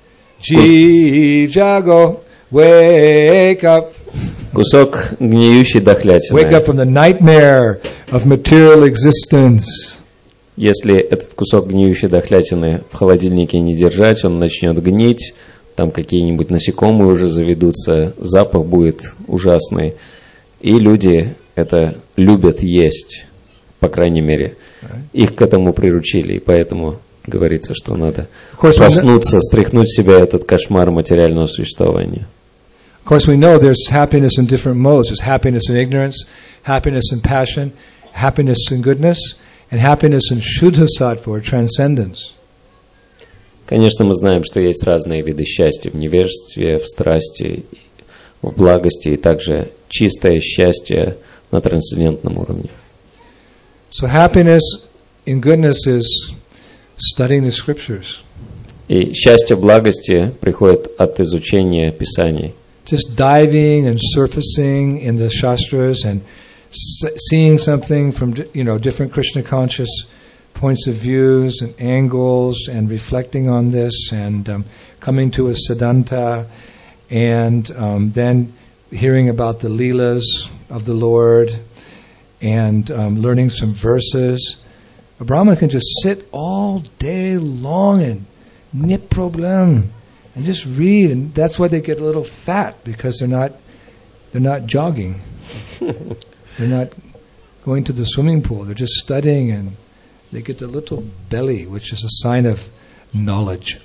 Jeev Jago. Wake up. кусок гниющей дохлятины. Wake up from the nightmare of material existence. Если этот кусок гниющей дохлятины в холодильнике не держать, он начнет гнить, там какие-нибудь насекомые уже заведутся, запах будет ужасный. И люди это любят есть, по крайней мере. Их к этому приручили, и поэтому говорится, что надо проснуться, стряхнуть в себя этот кошмар материального существования. Of course, we know there's happiness in different modes. There's happiness in ignorance, happiness in passion, happiness in goodness, and happiness in Shuddha Sattva, or transcendence. Конечно, мы знаем, что есть разные виды счастья в невежестве, в страсти, в благости, и также чистое счастье на трансцендентном уровне. So happiness in goodness is studying the scriptures. И счастье в благости приходит от изучения Писаний. Just diving and surfacing in the shastras and seeing something from, you know, different Krishna conscious points of views and angles, and reflecting on this, and um, coming to a siddhanta, and um, then hearing about the leelas of the Lord, and um, learning some verses. A Brahmin can just sit all day long and no problem, and just read, and that's why they get a little fat, because they're not they're not jogging, they're not going to the swimming pool. They're just studying, and they get a little belly, which is a sign of knowledge.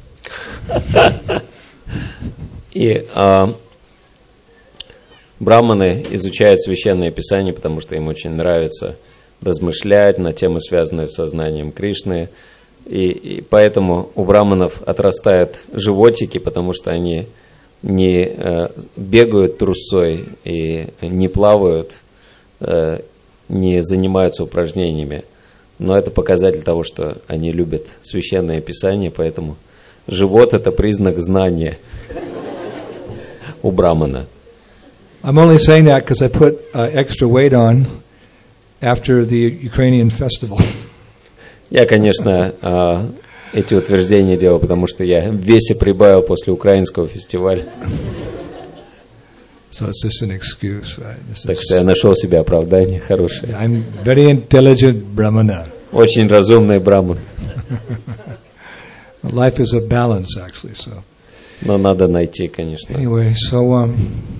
И а, браманы изучают священное Писание, потому что им очень нравится размышлять на темы, связанные с сознанием Кришны. И, и поэтому у браманов отрастают животики, потому что они не э, бегают трусцой и не плавают, э, не занимаются упражнениями. Но это показатель того, что они любят священное Писание, поэтому живот – это признак знания у брамана. I'm only saying that because I put uh, extra weight on after the Ukrainian festival. Я, конечно, эти утверждения делал, потому что я в весе прибавил после украинского фестиваля. So it's just an excuse, right? This Так is, что я нашел себе оправдание хорошее. I'm very intelligent brahmana. Очень разумный браман. Life is a balance, actually. So Но надо найти, конечно, anyway, so um,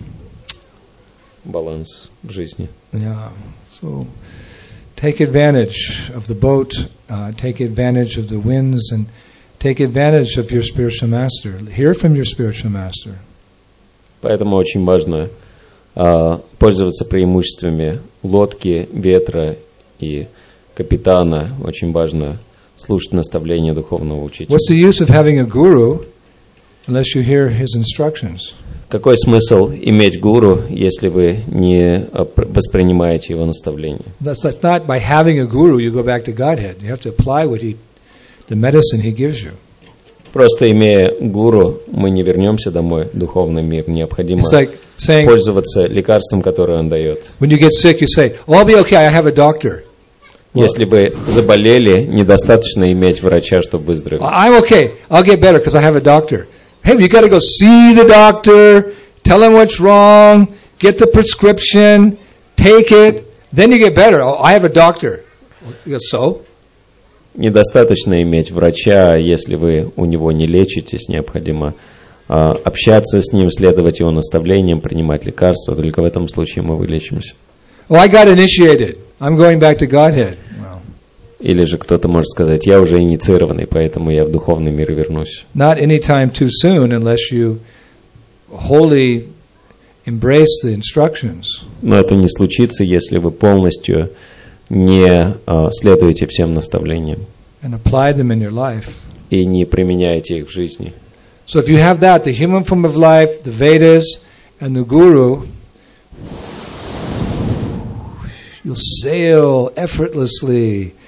баланс в жизни. yeah, so take advantage of the boat, uh, take advantage of the winds, and take advantage of your spiritual master. Hear from your spiritual master. Поэтому очень важно а, пользоваться преимуществами лодки, ветра и капитана. Очень важно слушать наставления духовного учителя. What's the use of having a guru unless you hear his instructions? Какой смысл иметь гуру, если вы не воспринимаете его наставления? That's not by having a guru you go back to Godhead. You have to apply what he, the medicine he gives you. Просто имея гуру, мы не вернемся домой в духовный мир. Необходимо It's like saying, пользоваться лекарством, которое он дает. when you get sick, you say, "Oh, I'll be okay. I have a doctor." Если вы заболели, недостаточно иметь врача, чтобы выздороветь. I'm okay. I'll get better because I have a doctor. Hey, you got to go see the doctor, tell him what's wrong, get the prescription, take it, then you get better. Oh, I have a doctor. So? Недостаточно иметь врача, если вы у него не лечитесь, необходимо а, общаться с ним, следовать его наставлениям, принимать лекарства. Только в этом случае мы вылечимся. Oh, I got initiated. I'm going back to Godhead. Well, Или же кто-то может сказать, я уже инициированный, поэтому я в духовный мир вернусь. not any time too soon unless you wholly embrace the instructions. Но это не случится, если вы полностью не а, следуете всем наставлениям And apply them in your life. и не применяете их в жизни. So if you have that, the human form of life, the Vedas, and the Guru, you'll sail effortlessly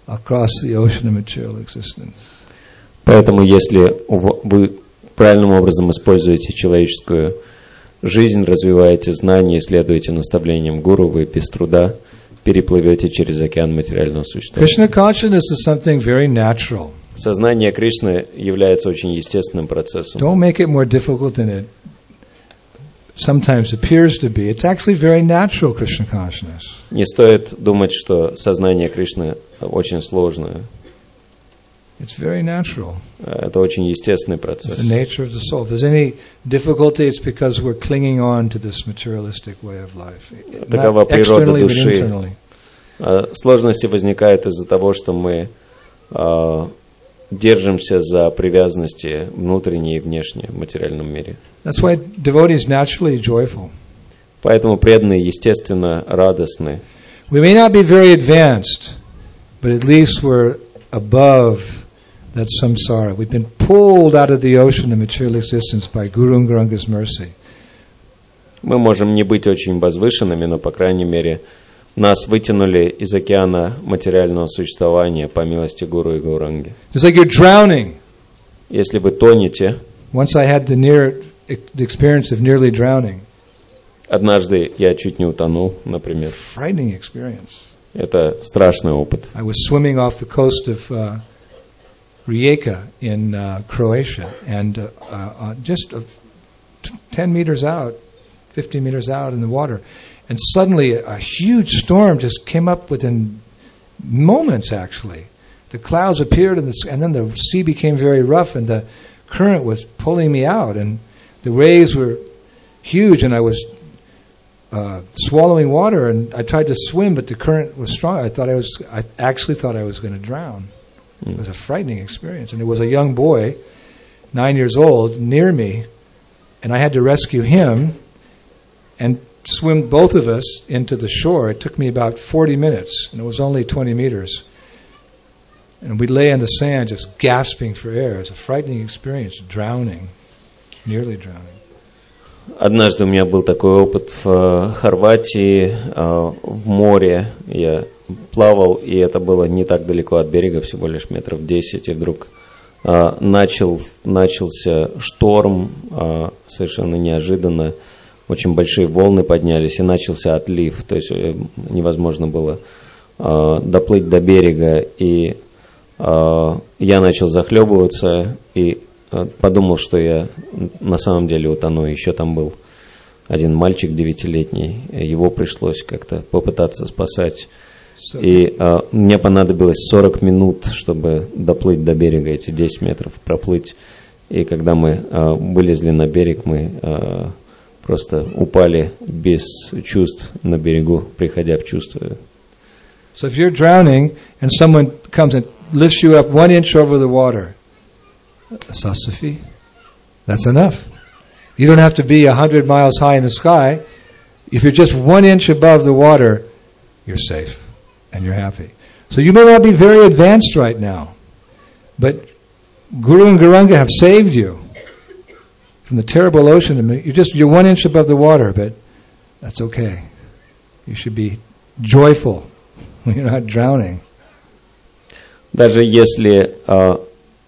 across the ocean of material existence. Поэтому, если вы правильным образом используете человеческую жизнь, развиваете знания, следуете наставлениям гуру, вы без труда переплывете через океан материального существования. Krishna consciousness is something very natural. Сознание Кришны является очень естественным процессом. Don't make it more difficult than it sometimes appears to be. It's actually very natural, Krishna consciousness. Не стоит думать, что сознание Кришны очень сложное. It's very natural. Это очень естественный процесс. It's the nature of the soul. If there's any difficulty, it's because we're clinging on to this materialistic way of life. Такова природа Externally, but души. internally. Сложности возникают из-за того, что мы э, держимся за привязанности внутренние и внешние в материальном мире. That's why devotees naturally joyful. Поэтому преданные, естественно, радостны. We may not be very advanced, but at least we're above that samsara. We've been pulled out of the ocean of material existence by Guru and Gauranga's mercy. Мы можем не быть очень возвышенными, но, по крайней мере, нас вытянули из океана материального существования по милости Гуру и Гауранги. It's like you're drowning. Если вы тонете, Once I had the near the experience of nearly drowning. однажды я чуть не утонул, например. Frightening experience. Это страшный опыт. I was swimming off the coast of uh, Rijeka in uh, Croatia, and uh, uh, just uh, t- ten meters out, fifteen meters out in the water, and suddenly a, a huge storm just came up within moments. Actually, the clouds appeared, and, the, and then the sea became very rough, and the current was pulling me out, and the waves were huge, and I was uh, swallowing water, and I tried to swim, but the current was strong. I thought I was, I actually thought I was going to drown. It was a frightening experience. And there was a young boy, nine years old, near me, and I had to rescue him and swim both of us into the shore. It took me about forty minutes, and it was only twenty meters. And we lay on the sand just gasping for air. It was a frightening experience, drowning, nearly drowning. Однажды у меня был такой опыт в Хорватии, в море. Я плавал, и это было не так далеко от берега, всего лишь метров десять, и вдруг начал, начался шторм, совершенно неожиданно, очень большие волны поднялись, и начался отлив, то есть невозможно было доплыть до берега, и я начал захлебываться, и подумал, что я на самом деле утону. Еще там был один мальчик девятилетний, его пришлось как-то попытаться спасать. И а, мне понадобилось сорок минут, чтобы доплыть до берега, эти десять метров проплыть. И когда мы а, вылезли на берег, мы а, просто упали без чувств на берегу, приходя в чувство. So if you're drowning and someone comes and lifts you up one inch over the water, Sasafi, that's enough. You don't have to be a hundred miles high in the sky. If you're just one inch above the water, you're safe and you're happy. So you may not be very advanced right now, but Guru and Gauranga have saved you from the terrible ocean. You're just you're one inch above the water, but that's okay. You should be joyful when you're not drowning. Даже если uh,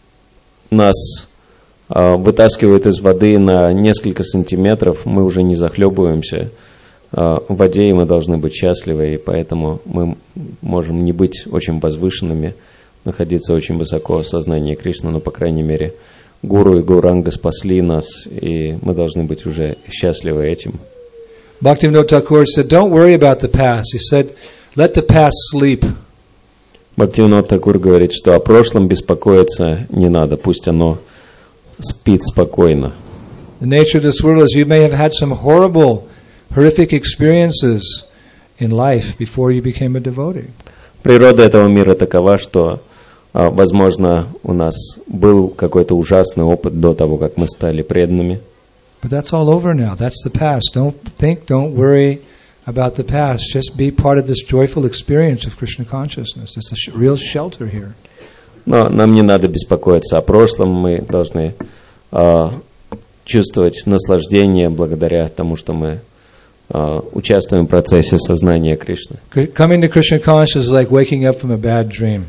нас uh, вытаскивают из воды на несколько сантиметров, мы уже не захлебываемся uh, в воде, и мы должны быть счастливы, и поэтому мы можем не быть очень возвышенными, находиться очень высоко в сознании Кришны, но, по крайней мере, Гуру и Гауранга спасли нас, и мы должны быть уже счастливы этим. Bhaktivinoda Thakur said, don't worry about the past. He said, let the past sleep. Бхактивинод Такур говорит, что о прошлом беспокоиться не надо, пусть оно спит спокойно. The nature of this world is you may have had some horrible, horrific experiences in life before you became a devotee. Природа этого мира такова, что, возможно, у нас был какой-то ужасный опыт до того, как мы стали преданными. But that's all over now. That's the past. Don't think, don't worry about the past. Just be part of this joyful experience of Krishna consciousness. It's a sh- real shelter here. Но нам не надо беспокоиться о прошлом. Мы должны э, чувствовать наслаждение благодаря тому, что мы э, участвуем в процессе сознания Кришны. Coming to Krishna consciousness is like waking up from a bad dream.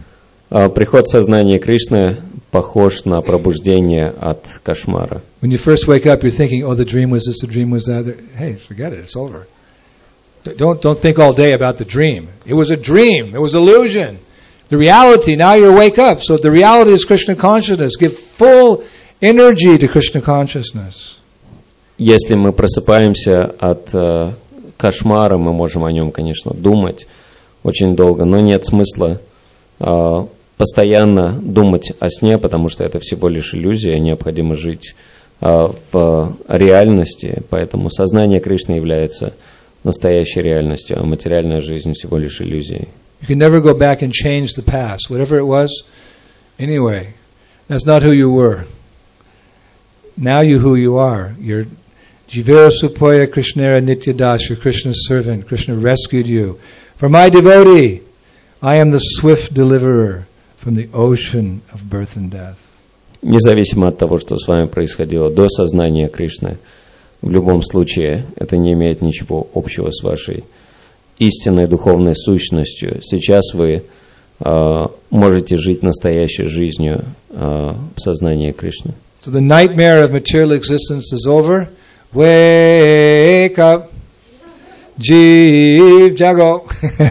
Приход сознания Кришны похож на пробуждение от кошмара. When you first wake up, you're thinking, "Oh, the dream was this, the dream was that." Hey, forget it. It's over. Don't don't think all day about the dream. It was a dream. It was illusion. The reality. Now you wake up. So the reality is Krishna consciousness. Give full energy to Krishna consciousness. Если мы просыпаемся от э, кошмара, мы можем о нем, конечно, думать очень долго, но нет смысла э, постоянно думать о сне, потому что это всего лишь иллюзия, необходимо жить э, в реальности, поэтому сознание Кришны является настоящей реальностью, а материальная жизнь всего лишь иллюзией. You can never go back and change the past, whatever it was. Anyway, that's not who you were. Now you who you are. You're Jivera Supoya Krishnera Nityadas, you're Krishna's servant. Krishna rescued you. For my devotee, I am the swift deliverer from the ocean of birth and death. Независимо от того, что с вами происходило до сознания Кришны, в любом случае это не имеет ничего общего с вашей истинной духовной сущностью. Сейчас вы э, можете жить настоящей жизнью э, в сознании Кришны. So the nightmare of material existence is over. Wake up, Jeev Jago,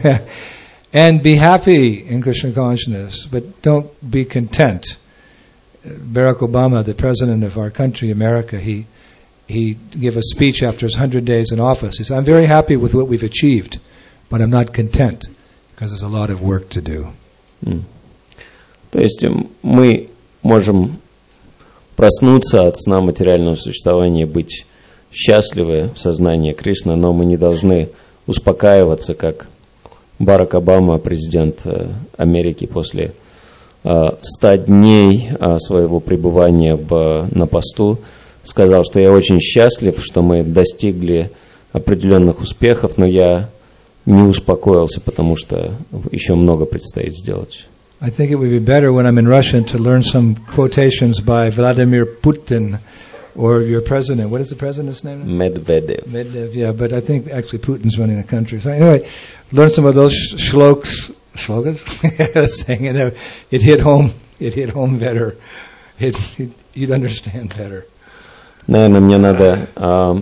and be happy in Krishna consciousness, but don't be content. Barack Obama, the president of our country, America, he he gave a speech after his hundred days in office. He said, "I'm very happy with what we've achieved, but I'm not content because there's a lot of work to do." Mm. То есть мы можем проснуться от сна материального существования, быть счастливы в сознании Кришны, но мы не должны успокаиваться, как Барак Обама, президент Америки, после ста дней своего пребывания в, на посту, сказал, что я очень счастлив, что мы достигли определенных успехов, но я не успокоился, потому что еще много предстоит сделать. I think it would be better when I'm in Russia to learn some quotations by Vladimir Putin or your president. What is the president's name? Medvedev. Medvedev, yeah, but I think actually Putin's running the country. So anyway, learn some of those shlokas, shlokas, saying it, it hit home, it hit home better. It, it, you'd understand better. Наверное, мне надо э,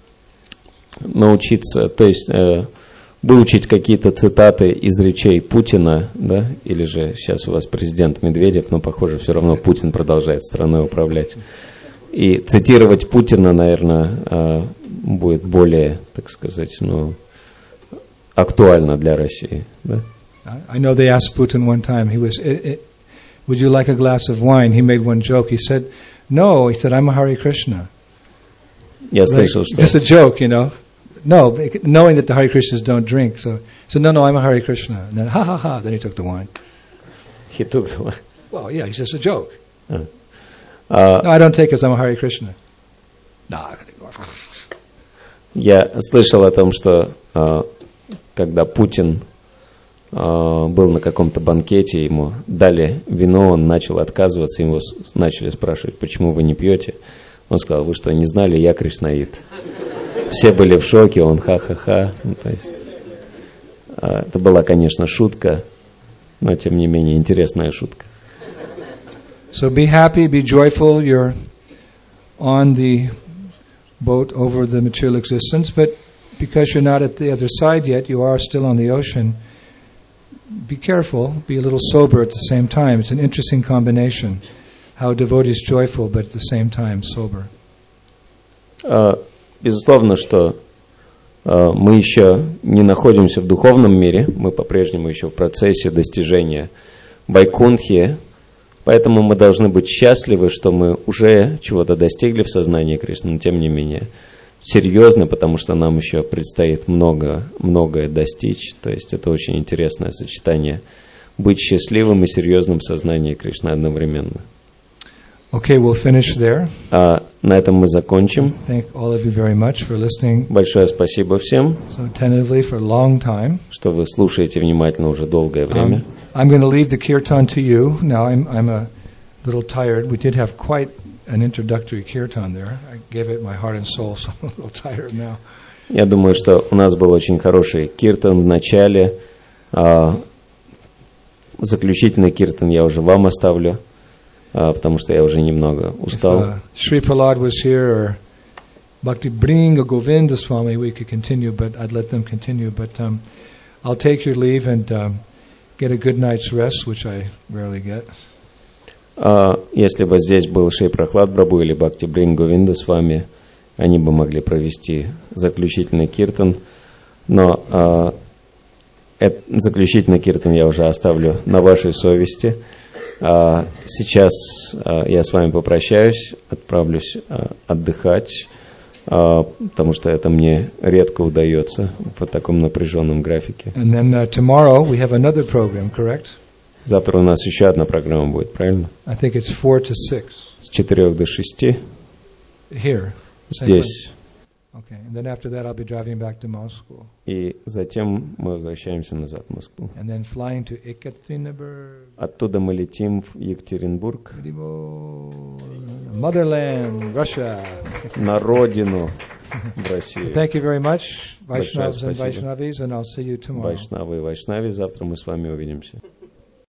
научиться, то есть э, выучить какие-то цитаты из речей Путина, да, или же сейчас у вас президент Медведев, но, похоже, все равно Путин продолжает страной управлять. И цитировать Путина, наверное, будет более, так сказать, ну, актуально для России. Да? I know they asked Putin one time, he was, it, it, would you like a glass of wine? He made one joke. He said, no. He said, I'm a Hare Krishna. Я слышал, что... Just a joke, you know. No, knowing that the Hare Krishnas don't drink. So, so no, no, I'm a Hare Krishna. And then, ha, ha, ha. Then he took the wine. He took the wine? Well, yeah, it's just a joke. Uh, no, I don't take it because I'm a Hare Krishna. No, I gotta go. Я слышал о том, что uh, когда Путин uh, был на каком-то банкете, ему дали вино, он начал отказываться, его начали спрашивать, почему вы не пьете. Он сказал, вы что, не знали, я кришнаит. Все были в шоке, он ха-ха-ха. Ну, то есть, uh, это была, конечно, шутка, но тем не менее интересная шутка. So be happy, be joyful, you're on the boat over the material existence, but because you're not at the other side yet, you are still on the ocean. Be careful, be a little sober at the same time. It's an interesting combination, how a devotee is joyful, but at the same time sober. Uh, безусловно, что uh, мы еще не находимся в духовном мире, мы по-прежнему еще в процессе достижения Вайкунтхи, поэтому мы должны быть счастливы, что мы уже чего-то достигли в сознании Кришны, но тем не менее серьезно, потому что нам еще предстоит много, многое достичь. То есть это очень интересное сочетание быть счастливым и серьезным в сознании Кришны одновременно. Okay, we'll finish there. А на этом мы закончим. Thank all of you very much for listening. Большое спасибо всем, so attentively for a long time. Что вы слушаете внимательно уже долгое время. Um, I'm going to leave the kirtan to you. Now I'm I'm a little tired. We did have quite an introductory kirtan there. I gave it my heart and soul, so I'm a little tired now. Я думаю, что у нас был очень хороший киртан в начале. заключительный киртан я уже вам оставлю, uh, потому что я уже немного устал. If, uh, Sri Prahlad was here, or Bhakti Bringa Govinda Swami, we could continue, but I'd let them continue. But um, I'll take your leave and um, get a good night's rest, which I rarely get. Uh, если бы здесь был Шри Прахлад Прабху или Бхакти Бринга Говинда с вами, они бы могли провести заключительный киртан, но uh, этот заключительный киртан я уже оставлю на вашей совести. Uh, сейчас uh, я с вами попрощаюсь, отправлюсь uh, отдыхать, uh, потому что это мне редко удается в таком напряженном графике. And then uh, tomorrow we have another program, correct? Завтра у нас еще одна программа будет, правильно? I think it's four to six. С четырех до шести. Here. Здесь. Okay. And then after that I'll be driving back to Moscow. И затем мы возвращаемся назад в Москву. And then flying to Ekaterinburg. Оттуда мы летим в Екатеринбург. Motherland, Russia. На родину, в Россию. Thank you very much, Vaishnavas and Vaishnavis, and I'll see you tomorrow. Вайшнавы и Вайшнави, завтра мы с вами увидимся.